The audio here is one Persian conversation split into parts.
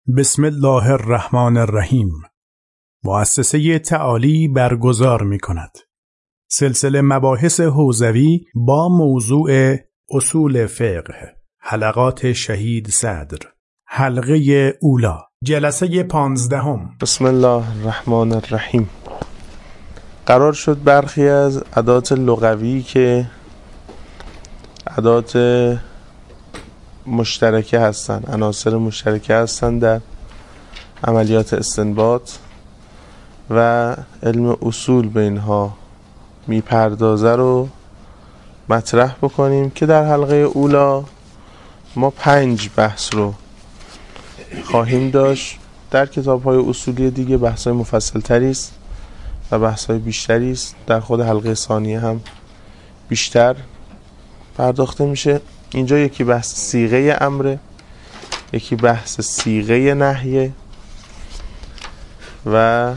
بسم الله الرحمن الرحیم. مؤسسه تعالی برگزار می کند سلسله مباحث حوزوی با موضوع اصول فقه، حلقات شهید صدر، حلقه اولا، جلسه 15. بسم الله الرحمن الرحیم. قرار شد برخی از ادوات لغوی که ادوات مشترکه هستن، عناصر مشترکه هستن در عملیات استنباط و علم اصول به اینها میپردازه رو مطرح بکنیم که در حلقه اولا ما 5 بحث رو خواهیم داشت. در کتاب‌های اصولی دیگه بحث‌های مفصل تری است و بحث‌های بیشتری است. در خود حلقه ثانیه هم بیشتر پرداخته میشه. اینجا یکی بحث صیغه امره، یکی بحث صیغه نهیه و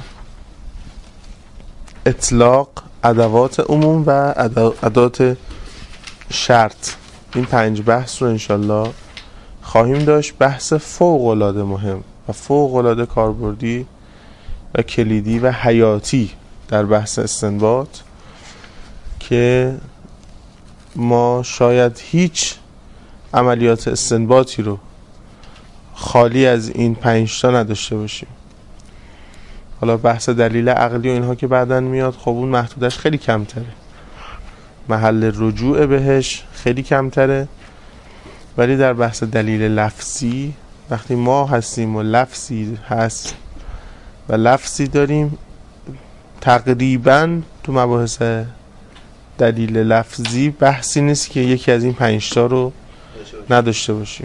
اطلاق ادوات عموم و ادوات شرط. این 5 بحث رو انشالله خواهیم داشت. بحث فوق‌العاده مهم و فوق‌العاده کاربردی و کلیدی و حیاتی در بحث استنباط که ما شاید هیچ عملیات استنباطی رو خالی از این 5 تا نداشته باشیم. حالا بحث دلیل عقلی و اینها که بعداً میاد، خب اون محدودش خیلی کمتره، محل رجوع بهش خیلی کمتره، ولی در بحث دلیل لفظی وقتی ما هستیم و لفظی هست و لفظی داریم، تقریباً تو مباحث دلیل لفظی بحثی نیست که یکی از این 5 تا رو نداشته باشیم.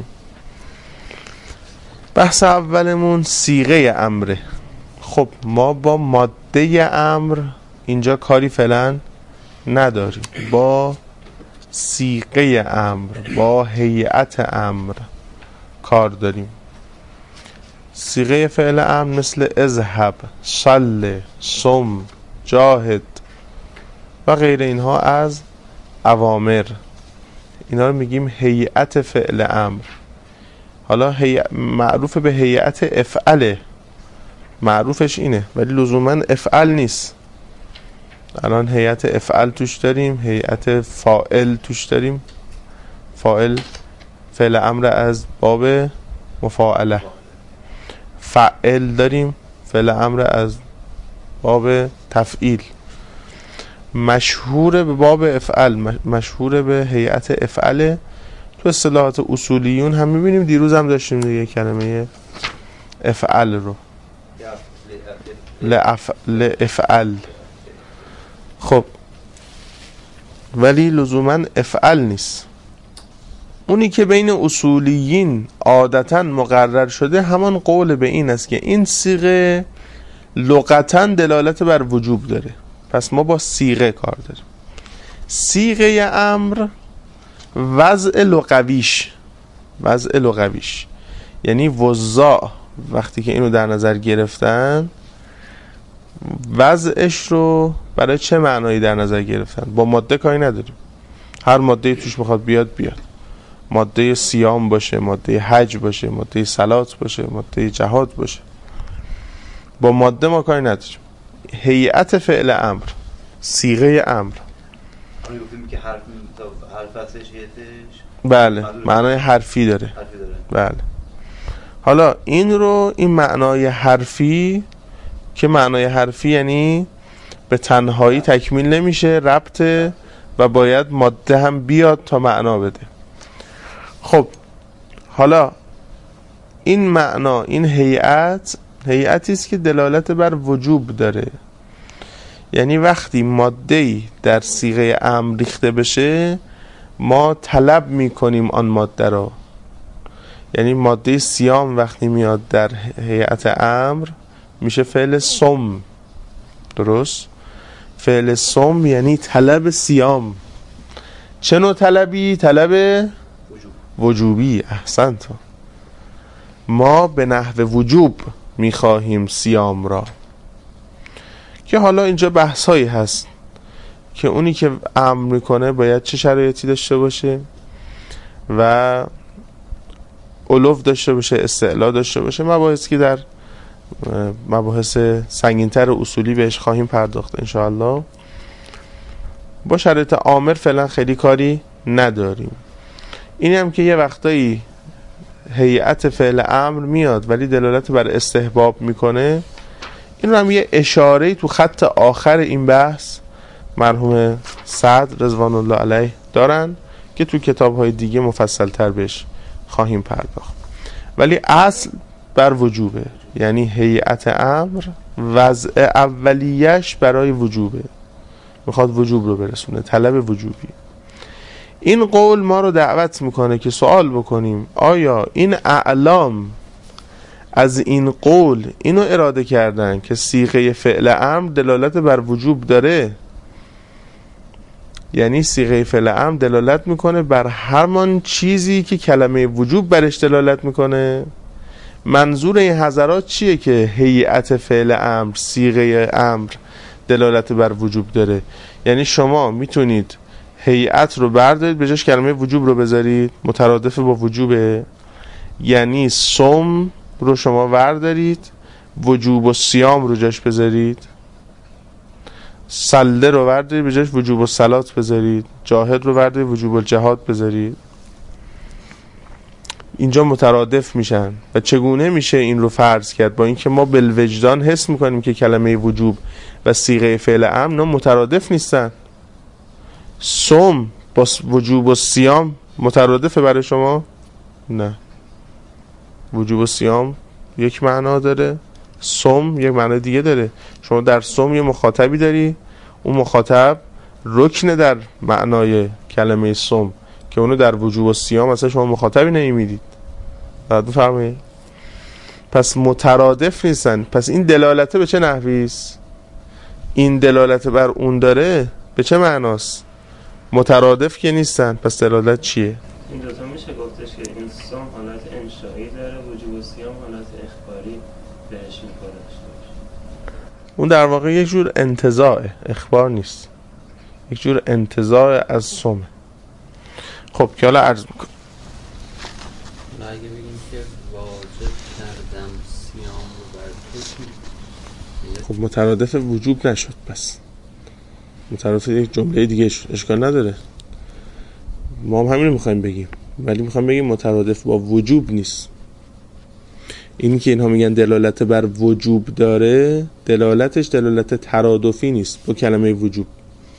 بحث اولمون صیغه امره. خب ما با ماده امر اینجا کاری فعلا نداریم، با صیغه امر، با هیئت امر کار داریم. صیغه فعل امر مثل اذهب، صل، صم، جاهد و غیر اینها از اوامر، اینا رو میگیم هیئت فعل امر. حالا معروف به هیئت افعله، معروفش اینه ولی لزوما افعل نیست. الان هیئت افعل توش داریم، هیئت فاعل توش داریم. فاعل فعل امر از باب مفاعله، فاعل داریم فعل امر از باب تفعیل. مشهور به باب افعل، مشهور به هیئت افعله. تو اصطلاحات اصولیون هم میبینیم، دیروز هم داشتیم دیگه کلمه افعل رو، لافعل. خب ولی لزوما افعل نیست. اونی که بین اصولیین عادتا مقرر شده همان قول به این است که این صیغه لغتا دلالت بر وجوب داره، پس ما با صیغه کار داریم. صیغه امر وضع لغویش یعنی وضاع وقتی که اینو در نظر گرفتن، وضعش رو برای چه معنایی در نظر گرفتن؟ با ماده کاری نداریم، هر ماده توش میخواد بیاد، ماده صیام باشه، ماده حج باشه، ماده صلات باشه، ماده جهاد باشه، با ماده ما کاری نداریم. هیئت فعل امر، صیغه امر، همین گفتیم که حرف هستش هیئتش، بله معنای حرفی داره. بله. حالا این معنای حرفی که معنای حرفی یعنی به تنهایی تکمیل نمیشه، ربطه و باید ماده هم بیاد تا معنا بده. خب حالا این معنا، این هیئتی است که دلالت بر وجوب داره. یعنی وقتی ماده‌ای در صیغه امر ریخته بشه ما طلب میکنیم آن ماده را. یعنی ماده صیام وقتی میاد در هیئت امر میشه فعل صم، درست؟ فعل صم یعنی طلب صیام. چه نوع طلبی؟ طلب وجوبی. احسنت. ما به نحو وجوب میخواهیم صیام را، که حالا اینجا بحثایی هست که اونی که امر میکنه باید چه شرایطی داشته باشه و علو داشته باشه، استعلا داشته باشه، مباحثی که در مباحث سنگین‌تر اصولی بهش خواهیم پرداخت انشاءالله. با شرایط عامر فعلا خیلی کاری نداریم. اینی هم که یه وقتایی هیئت فعل امر میاد ولی دلالت بر استحباب میکنه، این رو هم یه اشاره‌ای تو خط آخر این بحث مرحوم سعد رضوان الله علیه دارن که تو کتاب‌های دیگه مفصل تر بهش خواهیم پرداخت. ولی اصل بر وجوبه، یعنی هیئت امر وضع اولیش برای وجوبه، میخواد وجوب رو برسونه، طلب وجوبی. این قول ما رو دعوت میکنه که سوال بکنیم آیا این اعلام از این قول اینو اراده کردن که صیغه فعل امر دلالت بر وجوب داره؟ یعنی صیغه فعل امر دلالت میکنه بر همان چیزی که کلمه وجوب برش دلالت میکنه. منظور این حضرات چیه که هیئت فعل امر صیغه امر دلالت بر وجوب داره؟ یعنی شما میتونید هیئت رو بردارید به جاش کلمه وجوب رو بذارید، مترادف با وجوبه. یعنی صوم رو شما بردارید وجوب و صیام رو جاش بذارید، صله رو بردارید به جاش وجوب و صلات بذارید، جاهد رو بردارید وجوب و جهاد بذارید. اینجا مترادف میشن. و چگونه میشه این رو فرض کرد؟ با اینکه ما بالوجدان حس میکنیم که کلمه وجوب و صیغه فعل امر مترادف نیستن. صوم با وجوب و صیام مترادفه برای شما؟ نه. وجوب و صیام یک معنا داره، صوم یک معنا دیگه داره. شما در صوم یه مخاطبی داری، اون مخاطب رکن در معنای کلمه صوم که اونو در وجوب و صیام اصلا شما مخاطبی نمیدید. بعد بفرمایید. پس مترادف نیستن. پس این دلالته به چه نحویست؟ این دلالت بر اون داره به چه معناست؟ مترادف که نیستن. پس دلالت چیه؟ این دوتا میشه گفتش که این صوم حالت انشایی داره، وجوب و صیام حالت اخباری بهش می‌خوره. اون در واقع یک جور انتزاعه، اخبار نیست، یک جور انتزاع از صومه. خب که حالا عرض میکنم اگه بگیم که واجب کردم صیام رو بر تو، خب مترادف وجوب نشد، پس مترادف یک جمله دیگه اشکال نداره. ما هم همین رو میخوایم بگیم، ولی میخوایم بگیم مترادف با وجوب نیست. اینی که اینها میگن دلالت بر وجوب داره، دلالتش دلالت ترادفی نیست با کلمه وجوب.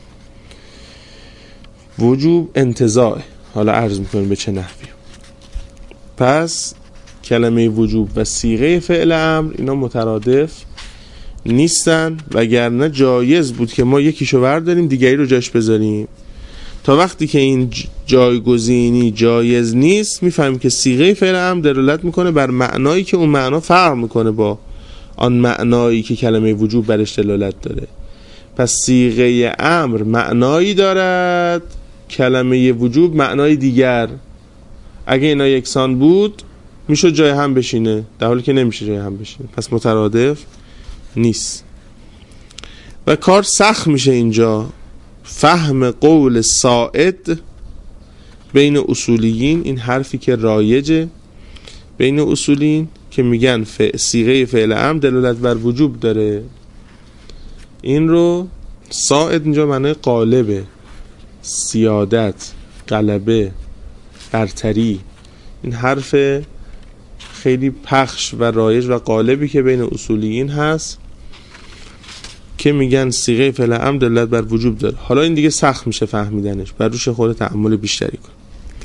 وجوب انتزاعه. حالا عرض میکنیم به چه نحوی. پس کلمه وجوب و صیغه فعل امر اینا مترادف نیستن، وگرنه جایز بود که ما یکیشو برداریم دیگری رو جاش بذاریم. تا وقتی که این جایگزینی جایز نیست، میفهمیم که صیغه فعل امر دلالت میکنه بر معنایی که اون معنا فرق میکنه با آن معنایی که کلمه وجوب برش دلالت داره. پس صیغه امر معنایی دارد، کلمه وجوب معنای دیگر. اگه اینا یکسان بود میشه جای هم بشینه، در حالی که نمیشه جای هم بشینه. پس مترادف نیست و کار سخت میشه اینجا فهم قول ساعد بین اصولیین. این حرفی که رایجه بین اصولیین که میگن صیغه فعل امر دلالت بر وجوب داره، این رو ساعد اینجا معنای غالبه، سیادت، غلبه، برتری. این حرف خیلی پخش و رایج و غالبی که بین اصولیین هست که میگن صیغه فعل امر دلالت بر وجوب داره. حالا این دیگه سخت میشه فهمیدنش، بر روش خود تأمل بیشتری کن.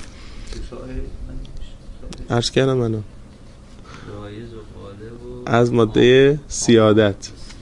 عرض کردم منو از ماده سیادت.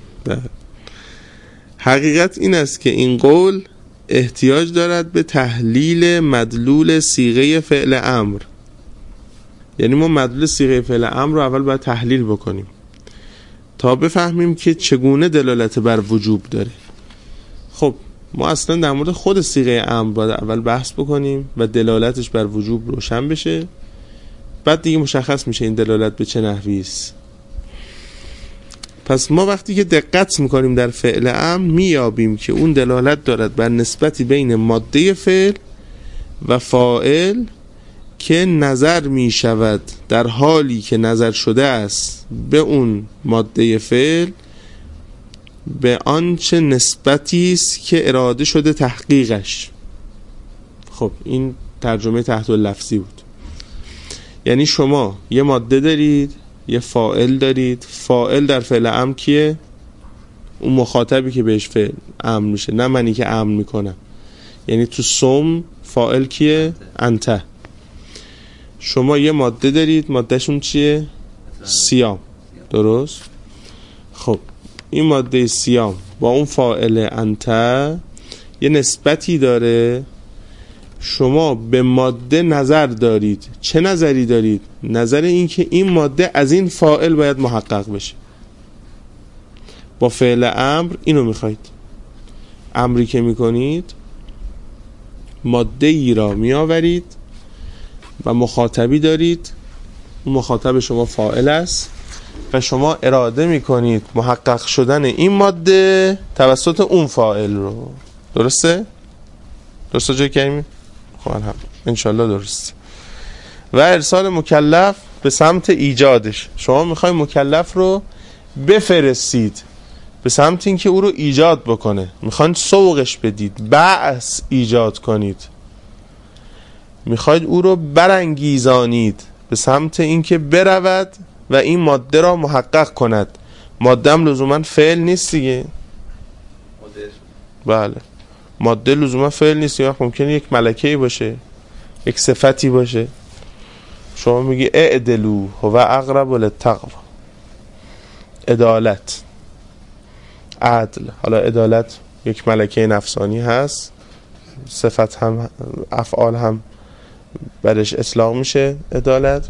حقیقت این است که این قول احتیاج دارد به تحلیل مدلول صیغه فعل امر. یعنی ما مدلول صیغه فعل امر رو اول باید تحلیل بکنیم تا بفهمیم که چگونه دلالت بر وجوب داره. خب ما اصلا در مورد خود صیغه امر باید اول بحث بکنیم و دلالتش بر وجوب روشن بشه، بعد دیگه مشخص میشه این دلالت به چه نحوی است. پس ما وقتی که دقت میکنیم در فعل امر میابیم که اون دلالت دارد بر نسبتی بین ماده فعل و فاعل که نظر میشود در حالی که نظر شده است به اون ماده فعل به آنچه نسبتی است که اراده شده تحقیقش. خب این ترجمه تحت اللفظی بود. یعنی شما یه ماده دارید، یه فاعل دارید. فاعل در فعل امر کیه؟ اون مخاطبی که بهش فعل امر میشه، نه منی که امر میکنم. یعنی تو صم فاعل کیه؟ انت. شما یه ماده دارید، مادهشون چیه؟ صیام. درست؟ خب این ماده صیام با اون فاعل انت یه نسبتی داره. شما به ماده نظر دارید. چه نظری دارید؟ نظر این که این ماده از این فاعل باید محقق بشه. با فعل امر اینو میخواید. امری که میکنید ماده ای را میآورید و مخاطبی دارید. اون مخاطب شما فاعل است و شما اراده میکنید محقق شدن این ماده توسط اون فاعل رو. درسته؟ درسته جای کریمی؟ خب الحمد انشالله درست. و ارسال مکلف به سمت ایجادش. شما میخواید مکلف رو بفرستید به سمت اینکه او رو ایجاد بکنه. میخواید سوقش بدید، بعث ایجاد کنید. میخواید او رو برانگیزانید به سمت اینکه برود و این ماده را محقق کند. ماده هم لزوما فعل نیست دیگه. بله ماده لزوما فعل نیست. یا ممکنه یک ملکه‌ای باشه، یک صفتی باشه. شما میگی اعدلو هو اقرب للتقوی. عدالت، عدل. حالا عدالت یک ملکه نفسانی هست، صفت هم، افعال هم برش اطلاق میشه عدالت.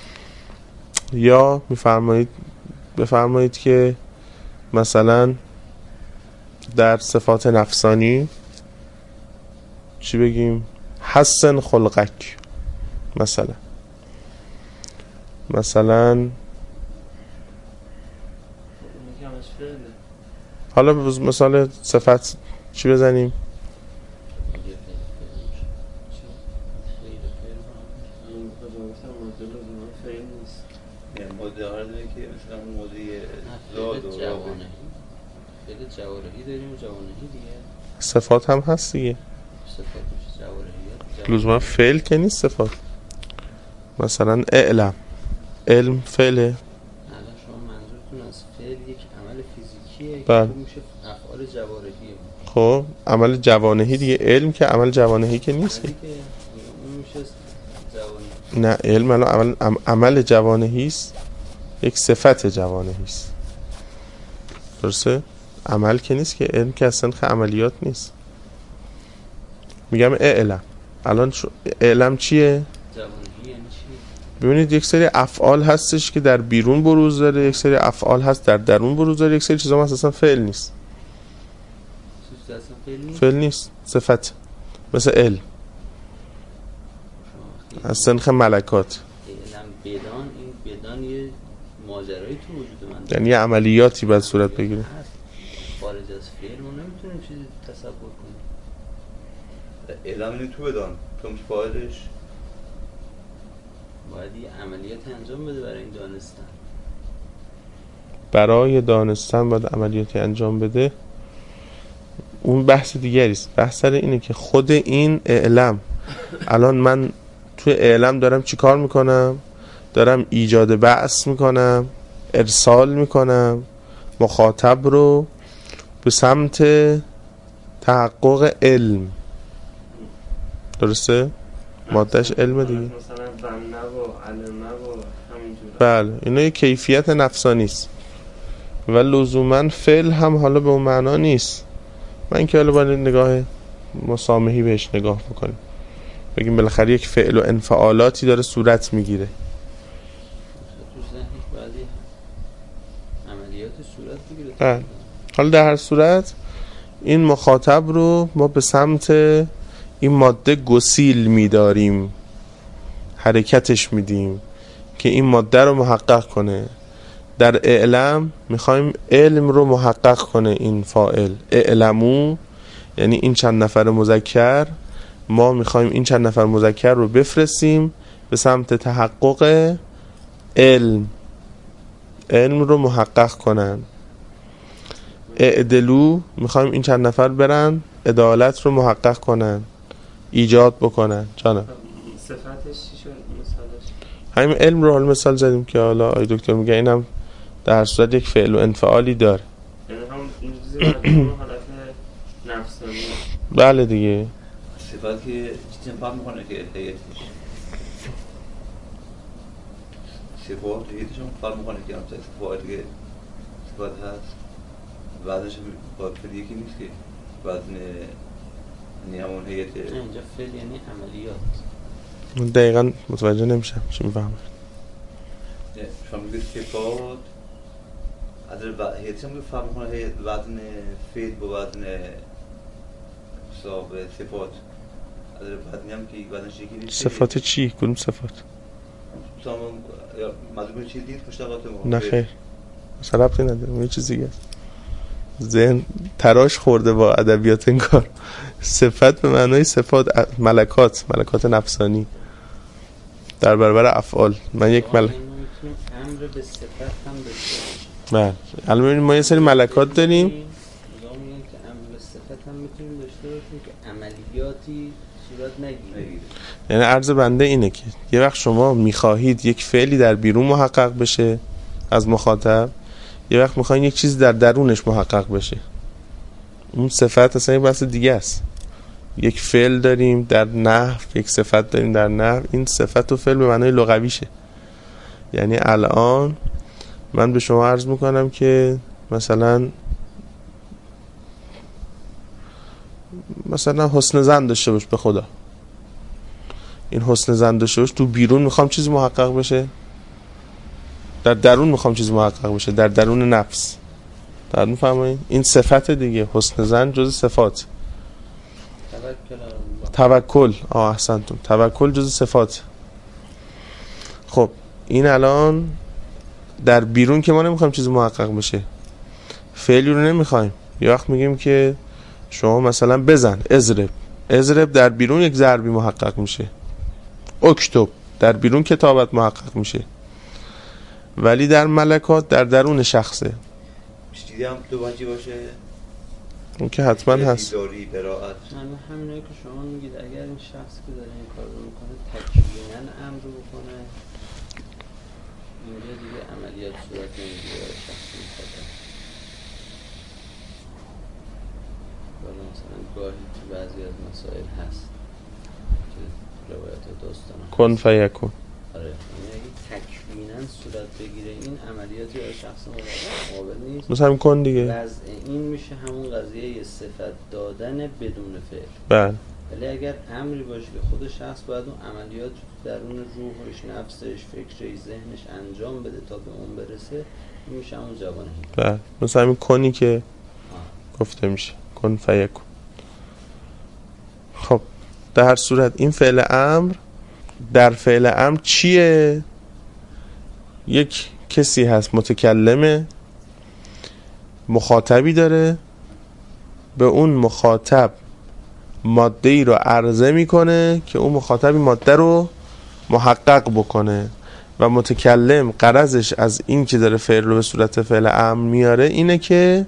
یا بفرمایید که مثلا در صفات نفسانی چی بگیم؟ حسن خلقک مثلا حالا مثال صفت چی بزنیم؟ صفات هم هست دیگه. لزوما فعل که نیست صفات. مثلا اعلم، علم فعله. شما منظورتون از فعل یک عمل فیزیکیه که میشه افعال جوارحیه. خب عمل جوانحی دیگه. علم که عمل جوانحی که نیست. نه علم عمل جوانحی است، یک صفت جوانحی است. درسته؟ عمل که نیست که. علم که اصلا عملیات نیست. میگم اعلم. الان اعلم چیه؟ ببینید یک سری افعال هستش که در بیرون بروز داره، یک سری افعال هست در درون بروز داره، یک سری چیزا اصلا فعل نیست. فعل نیست، صفت. مثل علم از سنخ ملکات. علم بدان، این بدان یه ماجرایی تو وجود من، یعنی یه عملیاتی باید صورت بگیره. خارج از فعل ما نمیتونیم چیزی تصور کنیم. علم اینو تو بدان، تو فاعلش باید یه عملیات انجام بده برای این دانستن. برای دانستن باید عملیاتی انجام بده. اون بحث دیگری است. بحث سر اینه که خود این اعلم، الان من توی اعلم دارم چی کار میکنم؟ دارم ایجاد بعث میکنم، ارسال میکنم مخاطب رو به سمت تحقق علم. درسته؟ مادهش علم دیگه. مثلا ظنه و علمه و همینجور. بله اینا یه کیفیت نفسانی است و لزوما فعل هم حالا به اون معنا نیست. من که حالا باید نگاه مسامحی بهش نگاه بکنیم، بگیم بالاخره یک فعل و انفعالاتی داره صورت میگیره. تو ذهنش باید عملیات صورت بگیره. حالا در هر صورت این مخاطب رو ما به سمت این ماده گسیل میداریم، حرکتش میدیم که این ماده رو محقق کنه. در اعلم میخوایم علم رو محقق کنه این فاعل. اعلمو یعنی این چند نفر مذکر، ما میخوایم این چند نفر مذکر رو بفرستیم به سمت تحقق علم رو محقق کنن. اعدلو میخوایم این چند نفر برن عدالت رو محقق کنن، ایجاد بکنن. جانم صفتش چی شد مثالش؟ همین علم رو حال مثال زدیم که حالا آی دکتر میگه اینم در صورت یک فعل و انفعالی داره. یعنی هم این چیزی برای حالت نفسانی. بله دیگه. صفت که چیزی فرق میکنه که هیئتش صفات هیئتشون فرق میکنه که همچه صفات که صفت هست بعدش با فعل یکی نیست که بعد همون هیئت اینجا فعل یعنی عملیات. من دقیقا متوجه نمیشم چی میفهمم. شما میگید صفات از هیئتش هم فرق میکنه وزن فعل با وزن حساب صفات از وزنی هم که وزنش یکی نیست. صفات چی؟ کدوم صفات؟ مثلا مضمون چی دید مشتقات ما؟ نه خیر مثلا ربطی نداره، یه چیز دیگه است. ذهن تراش خورده با ادبیات انگار. صفت به معنای صفات، ملکات نفسانی در برابر افعال. من یک امر به صفت هم داشته بله الان ببینید ما یه سری ملکات داریم. میگم که امر به صفت هم میتونیم داشته باشیم که عملیاتی صورت نگیره. یعنی عرض بنده اینه که یه وقت شما میخواهید یک فعلی در بیرون محقق بشه از مخاطب، یه وقت میخواین یک چیز در درونش محقق بشه. اون صفت اصلا یک بحث دیگه است. یک فعل داریم در نحو، یک صفت داریم در نحو. این صفت و فعل به معنای لغویشه. یعنی الان من به شما عرض میکنم که مثلا حسن زن داشته باش به خدا. این حسن زن داشته باش تو بیرون میخوام چیزی محقق بشه، در درون میخوام چیزی محقق بشه، در درون نفس. در میفهمین این صفت دیگه. حسن زن جز صفات. توکل احسنتون. توکل جز صفات. خب این الان در بیرون که ما نمیخوایم چیزی محقق بشه، فعلی رو نمیخوایم. یه وقت میگیم که شما مثلا بزن، اضرب در بیرون یک ضربی محقق میشه. اکتب در بیرون کتابت محقق میشه. ولی در ملکات در درون شخصه. چیزی هم تو واجی باشه اون که حتما هست. دیداری براعت همینایی که شما میگید اگر این شخص که داره این کار رو میکنه تکویناً امر رو بکنه، اینجا دیگه عملیات صورت نمیگیره برای شخص میخواد. ولی مثلا گاهی تو بعضی از مسائل هست که روایت داستان کن فیکون. آره یعنی اگه تکویناً صورت بگیره این عملیاتی برای شخص مقابل نیست. مثلا کن دیگه. وضع این میشه همون قضیه صفت دادن بدون فعل. بله. ولی اگر امری باشه که خود شخص باید اون عملیات درون روحش، نفسش، فکرش، ذهنش انجام بده تا به اون برسه، این میشه همون جوانه. بله مثلا همین کنی که گفته میشه کن فیکون. خب در هر صورت این فعل امر، در فعل امر چیه؟ یک کسی هست متکلمه، مخاطبی داره، به اون مخاطب ماده ای رو عرضه میکنه که اون مخاطبی ماده رو محقق بکنه و متکلم غرضش از این که داره فعل رو به صورت فعل امر میاره اینه که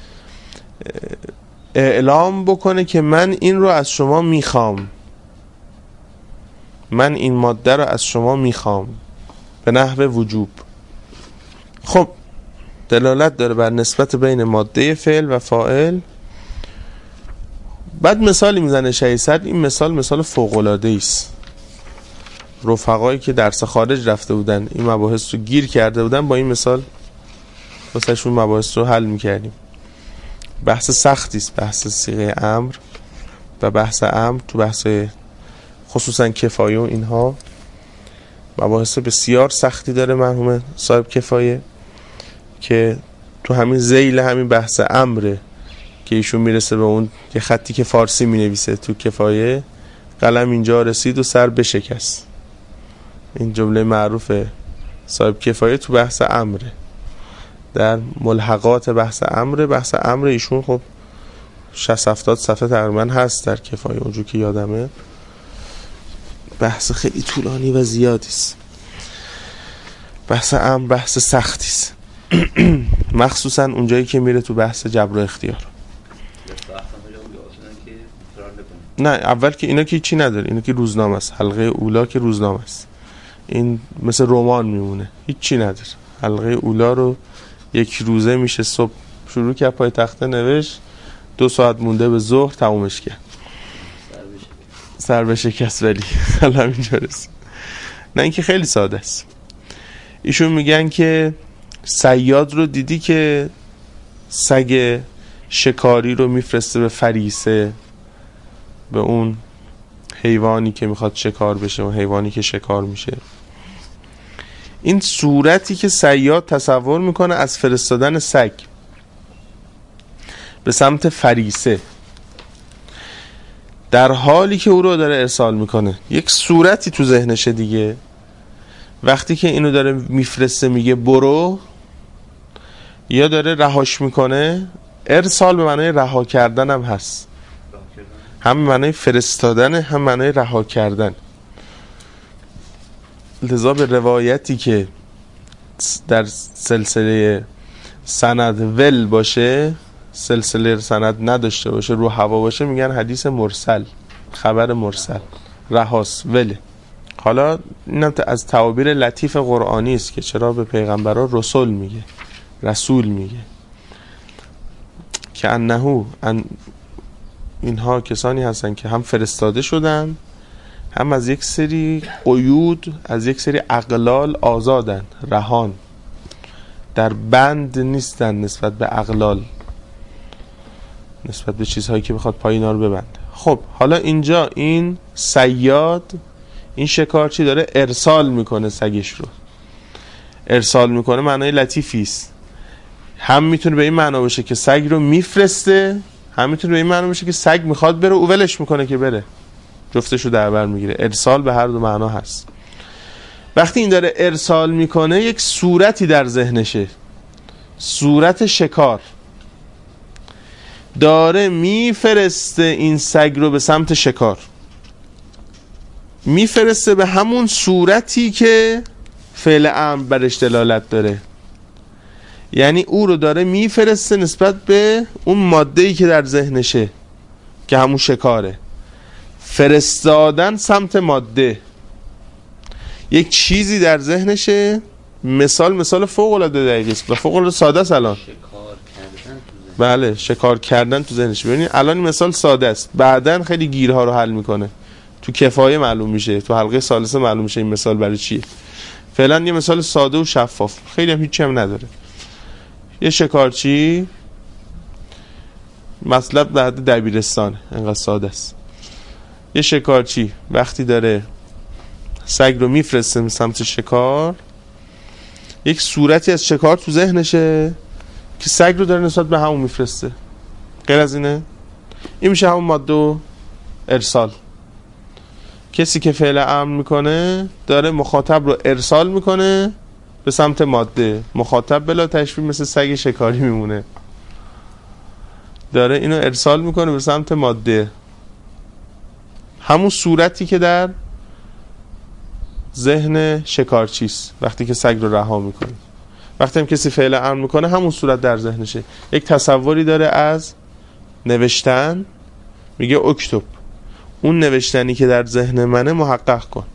اعلام بکنه که من این رو از شما میخوام، من این ماده رو از شما میخوام به نحو وجوب. خب دلالت داره بر نسبت بین ماده فعل و فاعل. بعد مثالی میزنه شهید صدر. این مثال فوق‌العاده‌ای است. رفقایی که درس خارج رفته بودن این مباحث رو گیر کرده بودن، با این مثال واسهشون مباحث رو حل میکردیم. بحث سختی است، بحث صیغه امر و بحث امر تو بحث خصوصا کفایه و اینها مباحث بسیار سختی داره مرحوم صاحب کفایه، که تو همین ذیل همین بحث امره که ایشون میرسه به اون یه خطی که فارسی مینویسه تو کفایه، قلم اینجا رسید و سر بشکست. این جمله معروف صاحب کفایه تو بحث امره، در ملحقات بحث امر ایشون خب 60-70 صفحه تقریبا هست در کفایه اونجور که یادمه. بحث خیلی طولانی و زیادی است. بحث امر بحث سختی است. مخصوصا اونجایی که میره تو بحث جبر و اختیار. نه اول که اینا که چی نداره، اینا که روزنامه است، حلقه اولا که روزنامه است، این مثل رمان میمونه، هیچ چی نداره. حلقه اولا رو یک روزه میشه صبح شروع کرد پای تخته نوشت، 2 ساعت مونده به ظهر تمومش کرد، سر به شکست. ولی حالا اینجا رسید. نه اینکه خیلی ساده است. ایشون میگن که صیاد رو دیدی که سگ شکاری رو میفرسته به فریسه، به اون حیوانی که میخواد شکار بشه و حیوانی که شکار میشه. این صورتی که صیاد تصور میکنه از فرستادن سگ به سمت فریسه، در حالی که او رو داره ارسال میکنه، یک صورتی تو ذهنشه دیگه. وقتی که اینو داره میفرسته میگه برو، یا داره رهاش میکنه، ارسال به معنای رها کردن هم هست، هم معنای فرستادن هم معنای رها کردن. لذا به روایتی که در سلسله سند ول باشه، سلسله سند نداشته باشه، رو هوا باشه، میگن حدیث مرسل، خبر مرسل، رهاس وله. حالا اینم از تعابیر لطیف قرآنی است که چرا به پیغمبران رسول میگه، رسول میگه، که انه اینها کسانی هستن که هم فرستاده شدن، هم از یک سری قیود، از یک سری اغلال آزادن، رهان، در بند نیستن نسبت به اغلال، نسبت به چیزهایی که بخواد پای اینا رو ببنده. خب حالا اینجا این صیاد، این شکارچی داره ارسال میکنه سگش رو. ارسال میکنه معنای لطیفی است. هم میتونه به این معنا باشه که سگ رو میفرسته، هم میتونه به این معنا باشه که سگ میخواد بره او ولش میکنه که بره، جفتشو در بر میگیره. ارسال به هر دو معنا هست. وقتی این داره ارسال میکنه یک صورتی در ذهنشه، صورت شکار، داره میفرسته این سگ رو به سمت شکار، میفرسته به همون صورتی که فعل امر برش دلالت داره. یعنی او رو داره میفرسته نسبت به اون ماده‌ای که در ذهنشه که همون شکاره. فرستادن سمت ماده، یک چیزی در ذهنشه. مثال فوق العاده دقیق است و فوق العاده ساده است. الان بله، شکار کردن تو ذهنش. ببینید الان این مثال ساده است، بعدن خیلی گیرها رو حل میکنه. تو کفایه معلوم میشه، تو حلقه ثالثه معلوم میشه این مثال برای چیه. فعلا یه مثال ساده و شفاف، خیلی هم هیچی هم نداره. یه شکارچی، مطلب در حد دبیرستانه، انقدر ساده است. یه شکارچی وقتی داره سگ رو میفرسته سمت شکار، یک صورتی از شکار تو ذهنشه که سگ رو داره نسبت به همون میفرسته. غیر از اینه؟ این میشه همون ماده و ارسال. کسی که فعل امر میکنه داره مخاطب رو ارسال میکنه به سمت ماده. مخاطب بلا تشبیه مثل سگ شکاری میمونه، داره اینو ارسال میکنه به سمت ماده، همون صورتی که در ذهن شکارچیست وقتی که سگ رو رها میکنه. وقتی هم کسی فعل امر میکنه همون صورت در ذهنشه. یک تصوری داره از نوشتن، میگه اکتب، اون نوشتنی که در ذهن منه محقق کن.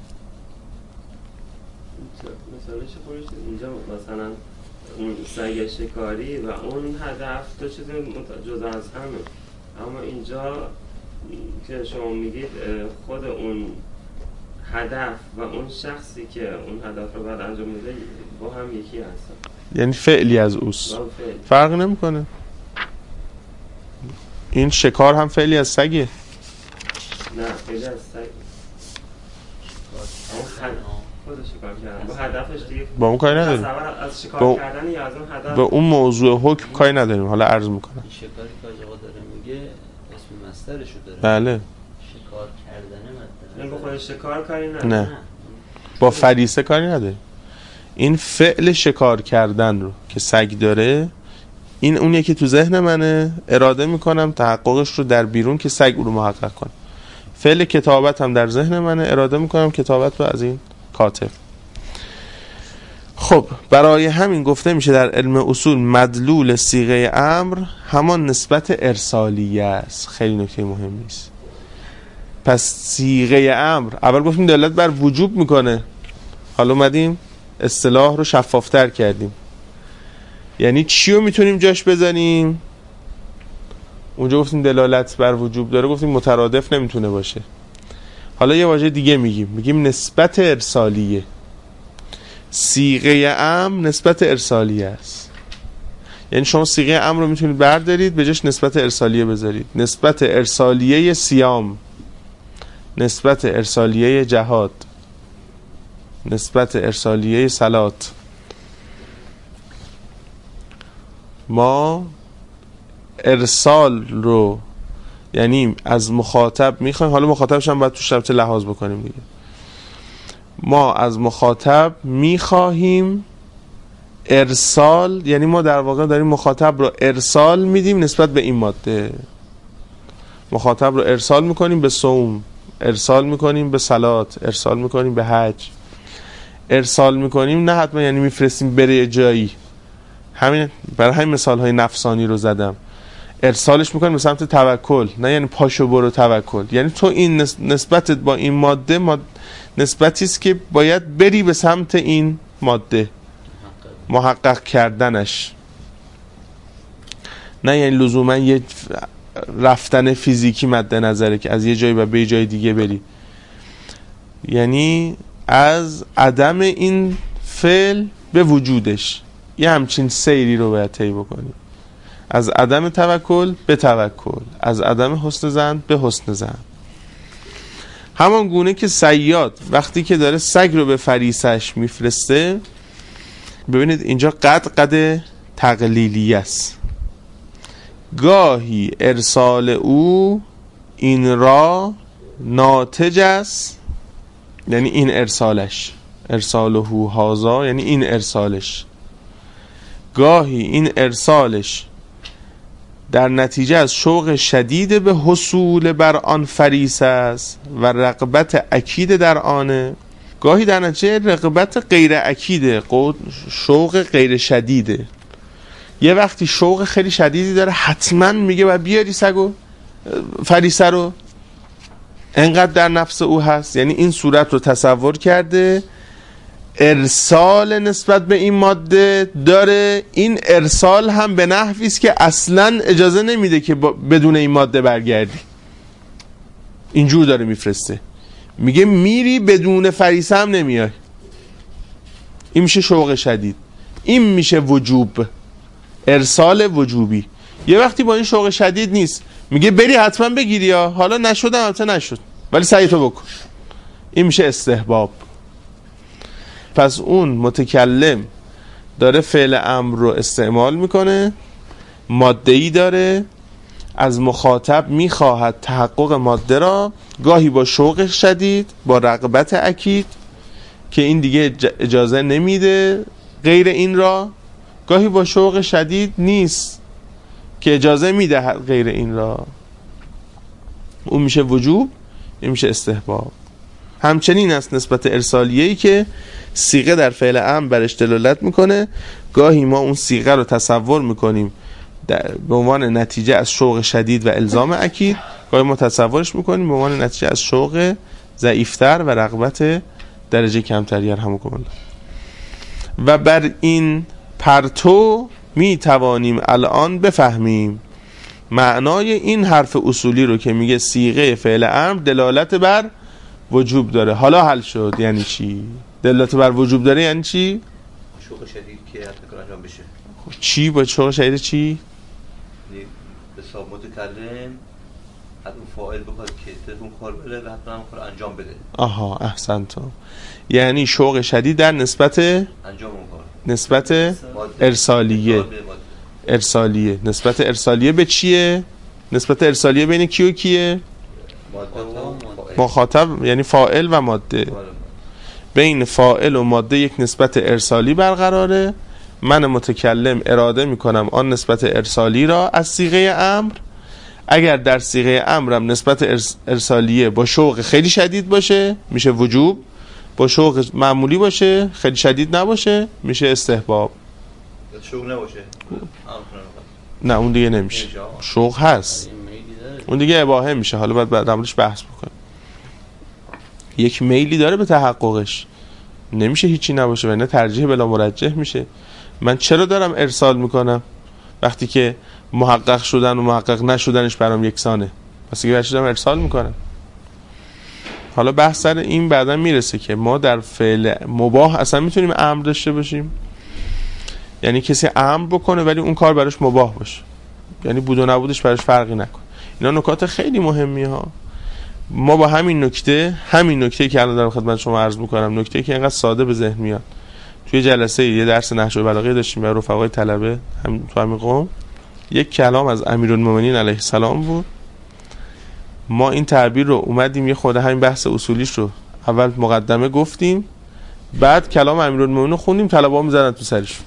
مثالش خودش اینجا مثلا اون سگ شکاری و اون هدف تو چیز جدا از همه، اما اینجا که شما میگید خود اون هدف و اون شخصی که اون هدف رو بعد انجام میده با هم یکی هستن، یعنی فعلی از اوست، فرق نمیکنه. این شکار هم فعلی از سگه. نه فعلی از سگ خود شکار کردن با هدفش دیگه با اون کاری نداریم. از شکار کردن یا از اون هدف به اون موضوع حکم کاری نداریم. حالا عرض میکنم این شکاری که آقا داره میگه اسم مصدرشو داره. بله، شکار کردنه مصدر. این با خود شکار کاری نداره. نه با فریسه کاری نداریم. این فعل شکار کردن رو که سگ داره، این اونیه که تو ذهن منه، اراده میکنم تحققش رو در بیرون که سگ رو محقق کنه. فعل کتابت هم در ذهن منه، اراده میکنم کتابت رو از این کاتب. خب برای همین گفته میشه در علم اصول مدلول صیغه امر همان نسبت ارسالیه است. خیلی نکته مهمی است. پس صیغه امر اول گفتیم دلالت بر وجوب میکنه، حالا اومدیم اصطلاح رو شفافتر کردیم. یعنی چی رو میتونیم جاش بزنیم؟ اونجا گفتیم دلالت بر وجوب داره، گفتیم مترادف نمیتونه باشه. حالا یه واژه دیگه میگیم نسبت ارسالیه. صیغه امر نسبت ارسالیه است. یعنی شما صیغه امر رو میتونید بردارید به جاش نسبت ارسالیه بذارید. نسبت ارسالیه صیام، نسبت ارسالیه جهاد، نسبت ارسالیه صلات. ما ارسال رو یعنی از مخاطب میخوایم، حالا مخاطبش هم باید تو شرط لحاظ بکنیم دیگه. ما از مخاطب میخواهیم ارسال، یعنی ما در واقع داریم مخاطب رو ارسال میدیم نسبت به این ماده. مخاطب رو ارسال میکنیم به صوم، ارسال میکنیم به صلات، ارسال میکنیم به حج. ارسال میکنیم نه حتما یعنی میفرستیم بره جایی، همین برای همین مثال های نفسانی رو زدم. ارسالش میکنیم به سمت توکل، نه یعنی پاشو برو توکل. یعنی تو این نسبتت با این ماده نسبتی است که باید بری به سمت این ماده، محقق کردنش، نه یعنی لزوما یه رفتن فیزیکی مد نظره که از یه جایی به یه جای دیگه بری. یعنی از عدم این فعل به وجودش یه همچین سیری رو باید طی بکنی. از عدم توکل به توکل، از عدم حسن ظن به حسن ظن. همان گونه که صیاد وقتی که داره سگ رو به فریسش میفرسته، ببینید اینجا قد تقلیلی است. گاهی ارسال او این را ناتج است، یعنی این ارسالش، ارساله هازا یعنی این ارسالش. گاهی این ارسالش در نتیجه از شوق شدید به حصول بر آن فریس است و رغبت اکید در آنه. گاهی در نتیجه رغبت غیر اکیده، شوق غیر شدیده. یه وقتی شوق خیلی شدیدی داره، حتما میگه باید بیاری سگو فریسه رو، انقدر در نفس او هست. یعنی این صورت رو تصور کرده، ارسال نسبت به این ماده داره. این ارسال هم به نحوی است که اصلا اجازه نمیده که بدون این ماده برگردی. اینجور داره میفرسته، میگه میری بدون فریسه هم نمیای. این میشه شوق شدید، این میشه وجوب، ارسال وجوبی. یه وقتی با این شوق شدید نیست، میگه بری حتما بگیری، یا حالا نشدم البته نشد ولی سعی تو بکن. این میشه استحباب. پس اون متکلم داره فعل امر رو استعمال میکنه، ماده‌ای داره، از مخاطب میخواهد تحقق ماده را، گاهی با شوق شدید، با رغبت اکید که این دیگه اجازه نمیده غیر این را، گاهی با شوق شدید نیست که اجازه میده غیر این را. اون میشه وجوب، این میشه استحباب. همچنین است نسبت ارسالیه‌ای که صیغه در فعل امر برش دلالت میکنه. گاهی ما اون صیغه رو تصور میکنیم به عنوان نتیجه از شوق شدید و الزام اکید، گاهی ما تصورش میکنیم به عنوان نتیجه از شوق ضعیفتر و رغبت درجه کمتر. یرحمکم الله. و بر این پرتو می توانیم الان بفهمیم معنای این حرف اصولی رو که میگه صیغه فعل امر دلالت بر وجوب داره. حالا حل شد یعنی چی؟ دلالت بر وجوب داره یعنی چی؟ شوق شدید که حتی انجام بشه. چی با شوق شدید چی؟ به حساب متکلم حتی فاعل بخواد که تلفن کار بده و حتی هم کار انجام بده. آها احسنتم. یعنی شوق شدید در نسبت انجام اون کار، نسبت ارسالیه. ارسالیه نسبت ارسالیه به چیه؟ نسبت ارسالیه بین کی و کیه؟ مخاطب، یعنی فاعل و ماده. بین فاعل و ماده یک نسبت ارسالی برقراره. من متکلم اراده میکنم آن نسبت ارسالی را از صیغه امر. اگر در صیغه امرم نسبت ارسالیه با شوق خیلی شدید باشه میشه وجوب، با شوق معمولی باشه، خیلی شدید نباشه، میشه استحباب. شوق نباشه نه اون دیگه نمیشه، شوق هست اون دیگه اباحه میشه. حالا بعد درموردش بحث بکنیم. یک میلی داره به تحققش، نمیشه هیچی نباشه و نه ترجیح بلا مرجح میشه. من چرا دارم ارسال میکنم وقتی که محقق شدن و محقق نشدنش برام یکسانه؟ پس دیگه دارم ارسال میکنم. حالا بحث سر این بعدا میرسه که ما در فعل مباح اصلا میتونیم امر داشته باشیم، یعنی کسی امر بکنه ولی اون کار براش مباح باشه، یعنی بود و نبودش براش فرقی نکنه. اینا نکات خیلی مهمیه ها. ما با همین نکته که الان دارم خدمت شما عرض میکنم، نکته که اینقدر ساده به ذهن میاد، توی جلسه یه درس نحو بلاغه داشتیم برای رفقای طلبه تو همین قوم، یک کلام از امیرالمومنین علیه السلام بود. ما این تعبیر رو اومدیم یه خورده همین بحث اصولیش رو اول مقدمه گفتیم، بعد کلام امیرالمومنین رو خوندیم، طلبه‌ها می‌زدن تو سرش،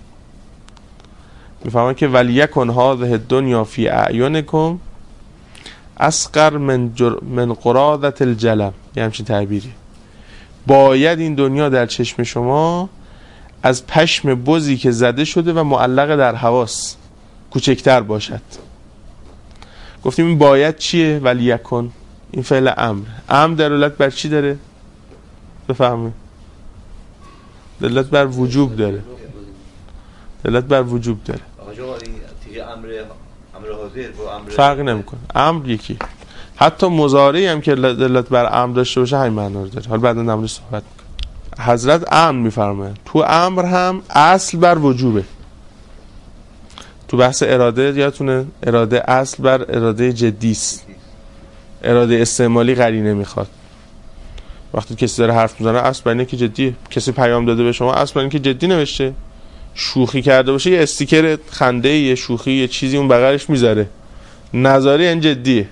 میفهمن که ولیکن هذه الدنیا فی اعینکم اصغر من قرادة الجلم، یه همچین تعبیری. باید این دنیا در چشم شما از پشم بزی که زده شده و معلق در هواست کوچکتر باشد. گفتیم این باید چیه؟ ولیکن، این فعل امر دلالت بر چی داره؟ بفهمید. دلالت بر وجوب داره. دلالت بر وجوب داره. آقا دیگه امر حاضر با امر فرق نمیکنه، امر یکی. حتی مضارعی هم که دلالت بر امر داشته باشه همین معنا رو داره. حالا بعدا در موردش صحبت می‌کنم. حضرت امر می‌فرمایند تو امر هم اصل بر وجوبه. تو بحث اراده یادتونه اراده اصل بر اراده جدی است، اراده استعمالی قرینه میخواد. وقتی کسی داره حرف میزنه اصل بر اینه که جدیه. کسی پیام داده به شما اصل بر اینه که جدی نوشته. شوخی کرده باشه یه استیکر خنده، یه شوخی، یه چیزی اون بغلش میذاره، نظری این جدیه.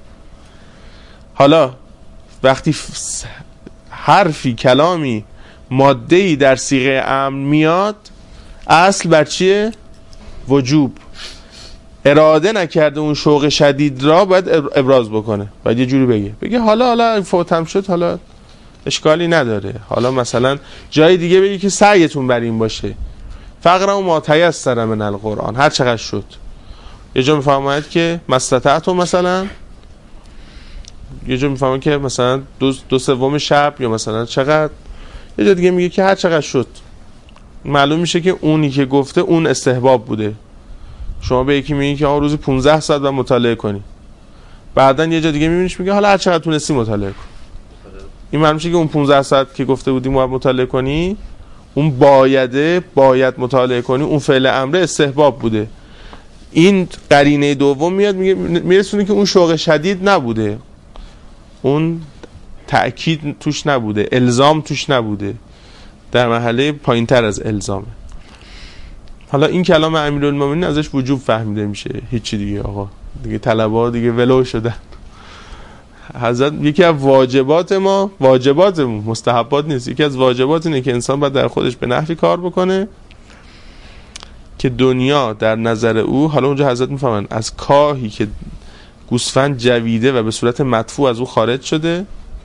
حالا وقتی حرفی، کلامی، ماده‌ای در صیغه امر میاد، اصل بر چیه؟ وجوب. اراده نکرده اون شوق شدید را باید ابراز بکنه، باید یه جوری بگه حالا فوتم شد، حالا اشکالی نداره، حالا مثلا جای دیگه بگی که سعیتون بر این باشه، فقرا و ما تیسر من القرآن، هر چقدر شد. یه جا میفهمید که مستطعتون، مثلا یه جا میفهمید که مثلا دو سوم شب، یا مثلا چقدر. یه جا دیگه میگه که هر چقدر شد. معلوم میشه که اونی که گفته اون استحباب بوده. شما به یکی میگی که روزی 15 ساعت باید مطالعه کنی، بعداً یه جا دیگه میبینیش میگه حالا هر چقدر تونستی مطالعه کن. این معلوم میشه که اون 15 ساعت که گفته بودی باید مطالعه کنی، اون باید مطالعه کنی، اون فعل امر استحباب بوده. این قرینه دوم میاد میرسونه که اون شوق شدید نبوده، اون تأکید توش نبوده، الزام توش نبوده، در مرحله پایینتر از الزامه. حالا این کلام امیرالمومنین ازش وجوب فهمیده میشه، هیچی دیگه. آقا دیگه طلبه‌ها دیگه ولو شدن. حضرت یکی از واجباتمون مستحبات نیست، یکی از واجبات اینه که انسان باید در خودش به نحوی کار بکنه که دنیا در نظر او، حالا اونجا حضرت میفهمن از کاهی که گوسفند جویده و به صورت مدفوع از او خارج شده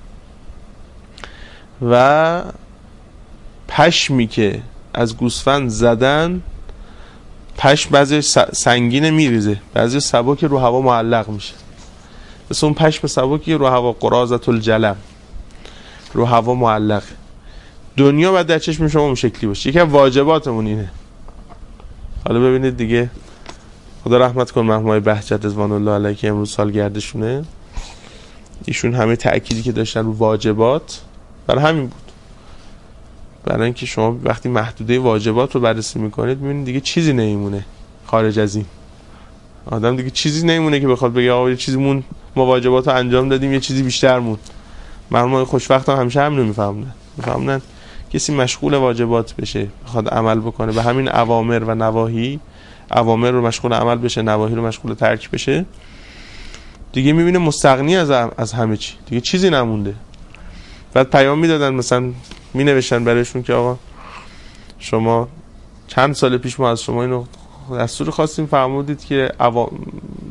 و پشمی که از گوسفند زدن، پشم بعضی سنگینه میریزه، بعضی سبک رو هوا معلق میشه، مثل اون پشم سبکی رو هوا قرازة الجلم رو هوا معلق. دنیا باید در چشم شما اون شکلی باشه. یکی از واجباتمون اینه. حالا ببینید دیگه، خدا رحمت کن مرحوم بهجت رضوان الله علیه که امروز سالگردشونه، ایشون همه تأکیدی که داشتن رو واجبات برای همین بود، برای اینکه شما وقتی محدوده واجبات رو بررسی میکنید میبینید دیگه چیزی نمیمونه خارج از این. آدم دیگه چیزی نمیمونه که بخواد بگه آقا یه چیزی مون، ما واجبات رو انجام دادیم، یه چیزی بیشتر مون. مرحوم خوشوقت هم همیشه همین رو میفهمن کسی مشغول واجبات بشه، بخواد عمل بکنه به همین اوامر و نواهی، اوامر رو مشغول عمل بشه، نواهی رو مشغول ترک بشه، دیگه میبینه مستغنی از همه چی، دیگه چیزی نمونده. بعد پیام میدادن، مثلا مینوشتن برایشون که آقا شما چند سال پیش ما از شما اینو دستور خواستیم، فرمودید که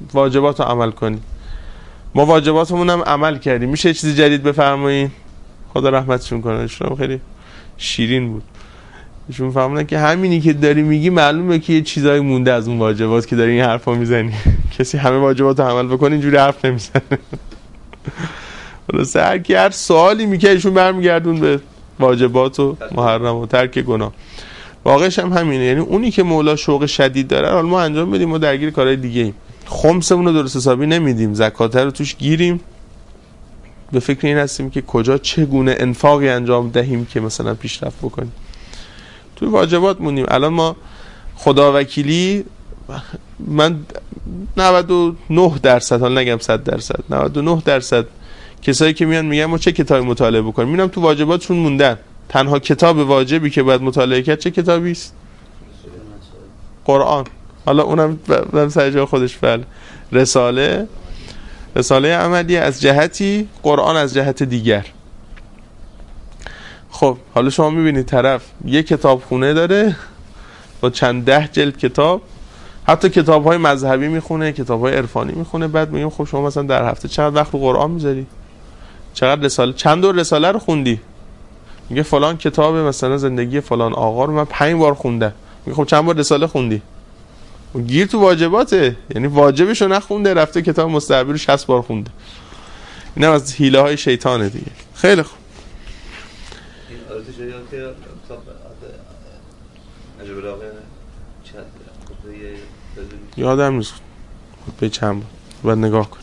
واجبات رو عمل کنید. ما واجباتمون هم عمل کردیم، میشه چیزی جدید بفرمایید؟ خدا رحمتشون کنه، ایشون خیلی شیرین بود. ایشون فهمیدن که همینی که داری میگی معلومه که یه چیزایی مونده از اون واجبات که داری این حرفا میزنی. کسی همه واجبات رو عمل بکنه اینجوری حرف نمیزنه. خلاص هر کی هر سوالی میگه ایشون برمیگردون به واجبات و محرم و ترک گناه. واقعش هم همینه، یعنی اونی که مولا شوق شدید داره حالا ما انجام بدیم، ما درگیر کارهای دیگه ایم، خمسمون رو درست حسابی نمیدیم، زکات رو توش گیریم، به فکر این هستیم که کجا چگونه انفاقی انجام دهیم که مثلا پیشرفت بکنیم. توی واجبات موندیم. الان ما خداوکیلی، من 99% حالا نگم 100%، 99% کسایی که میان میگن ما چه کتابی مطالعه بکنیم، میبینم تو واجباتشون موندن. تنها کتاب واجبی که باید مطالعه کرد چه کتابی است؟ قرآن. حالا اونم در سر جای خودش، بله، رساله عملی از جهتی، قرآن از جهت دیگر. خب حالا شما میبینید طرف یک کتاب خونه داره با چند 10 جلد کتاب، حتی کتاب‌های مذهبی میخونه، کتاب‌های عرفانی میخونه، بعد میگم خب شما مثلا در هفته چقدر وقت رو قرآن میذاری؟ چقدر رساله، چند دور رساله رو خوندی؟ میگه فلان کتاب مثلا زندگی فلان آقا رو من 5 بار خوندم. میگه خب چند بار رساله خوندی؟ گیر تو واجباته، یعنی واجبشو نخونده، رفته کتاب مستحبی رو 60 بار خونده. اینا از حیله های شیطانه دیگه. خیلی خوب. این آرزو شده که عجب علاقه چند یادم نیست به چند بار باید نگاه کن.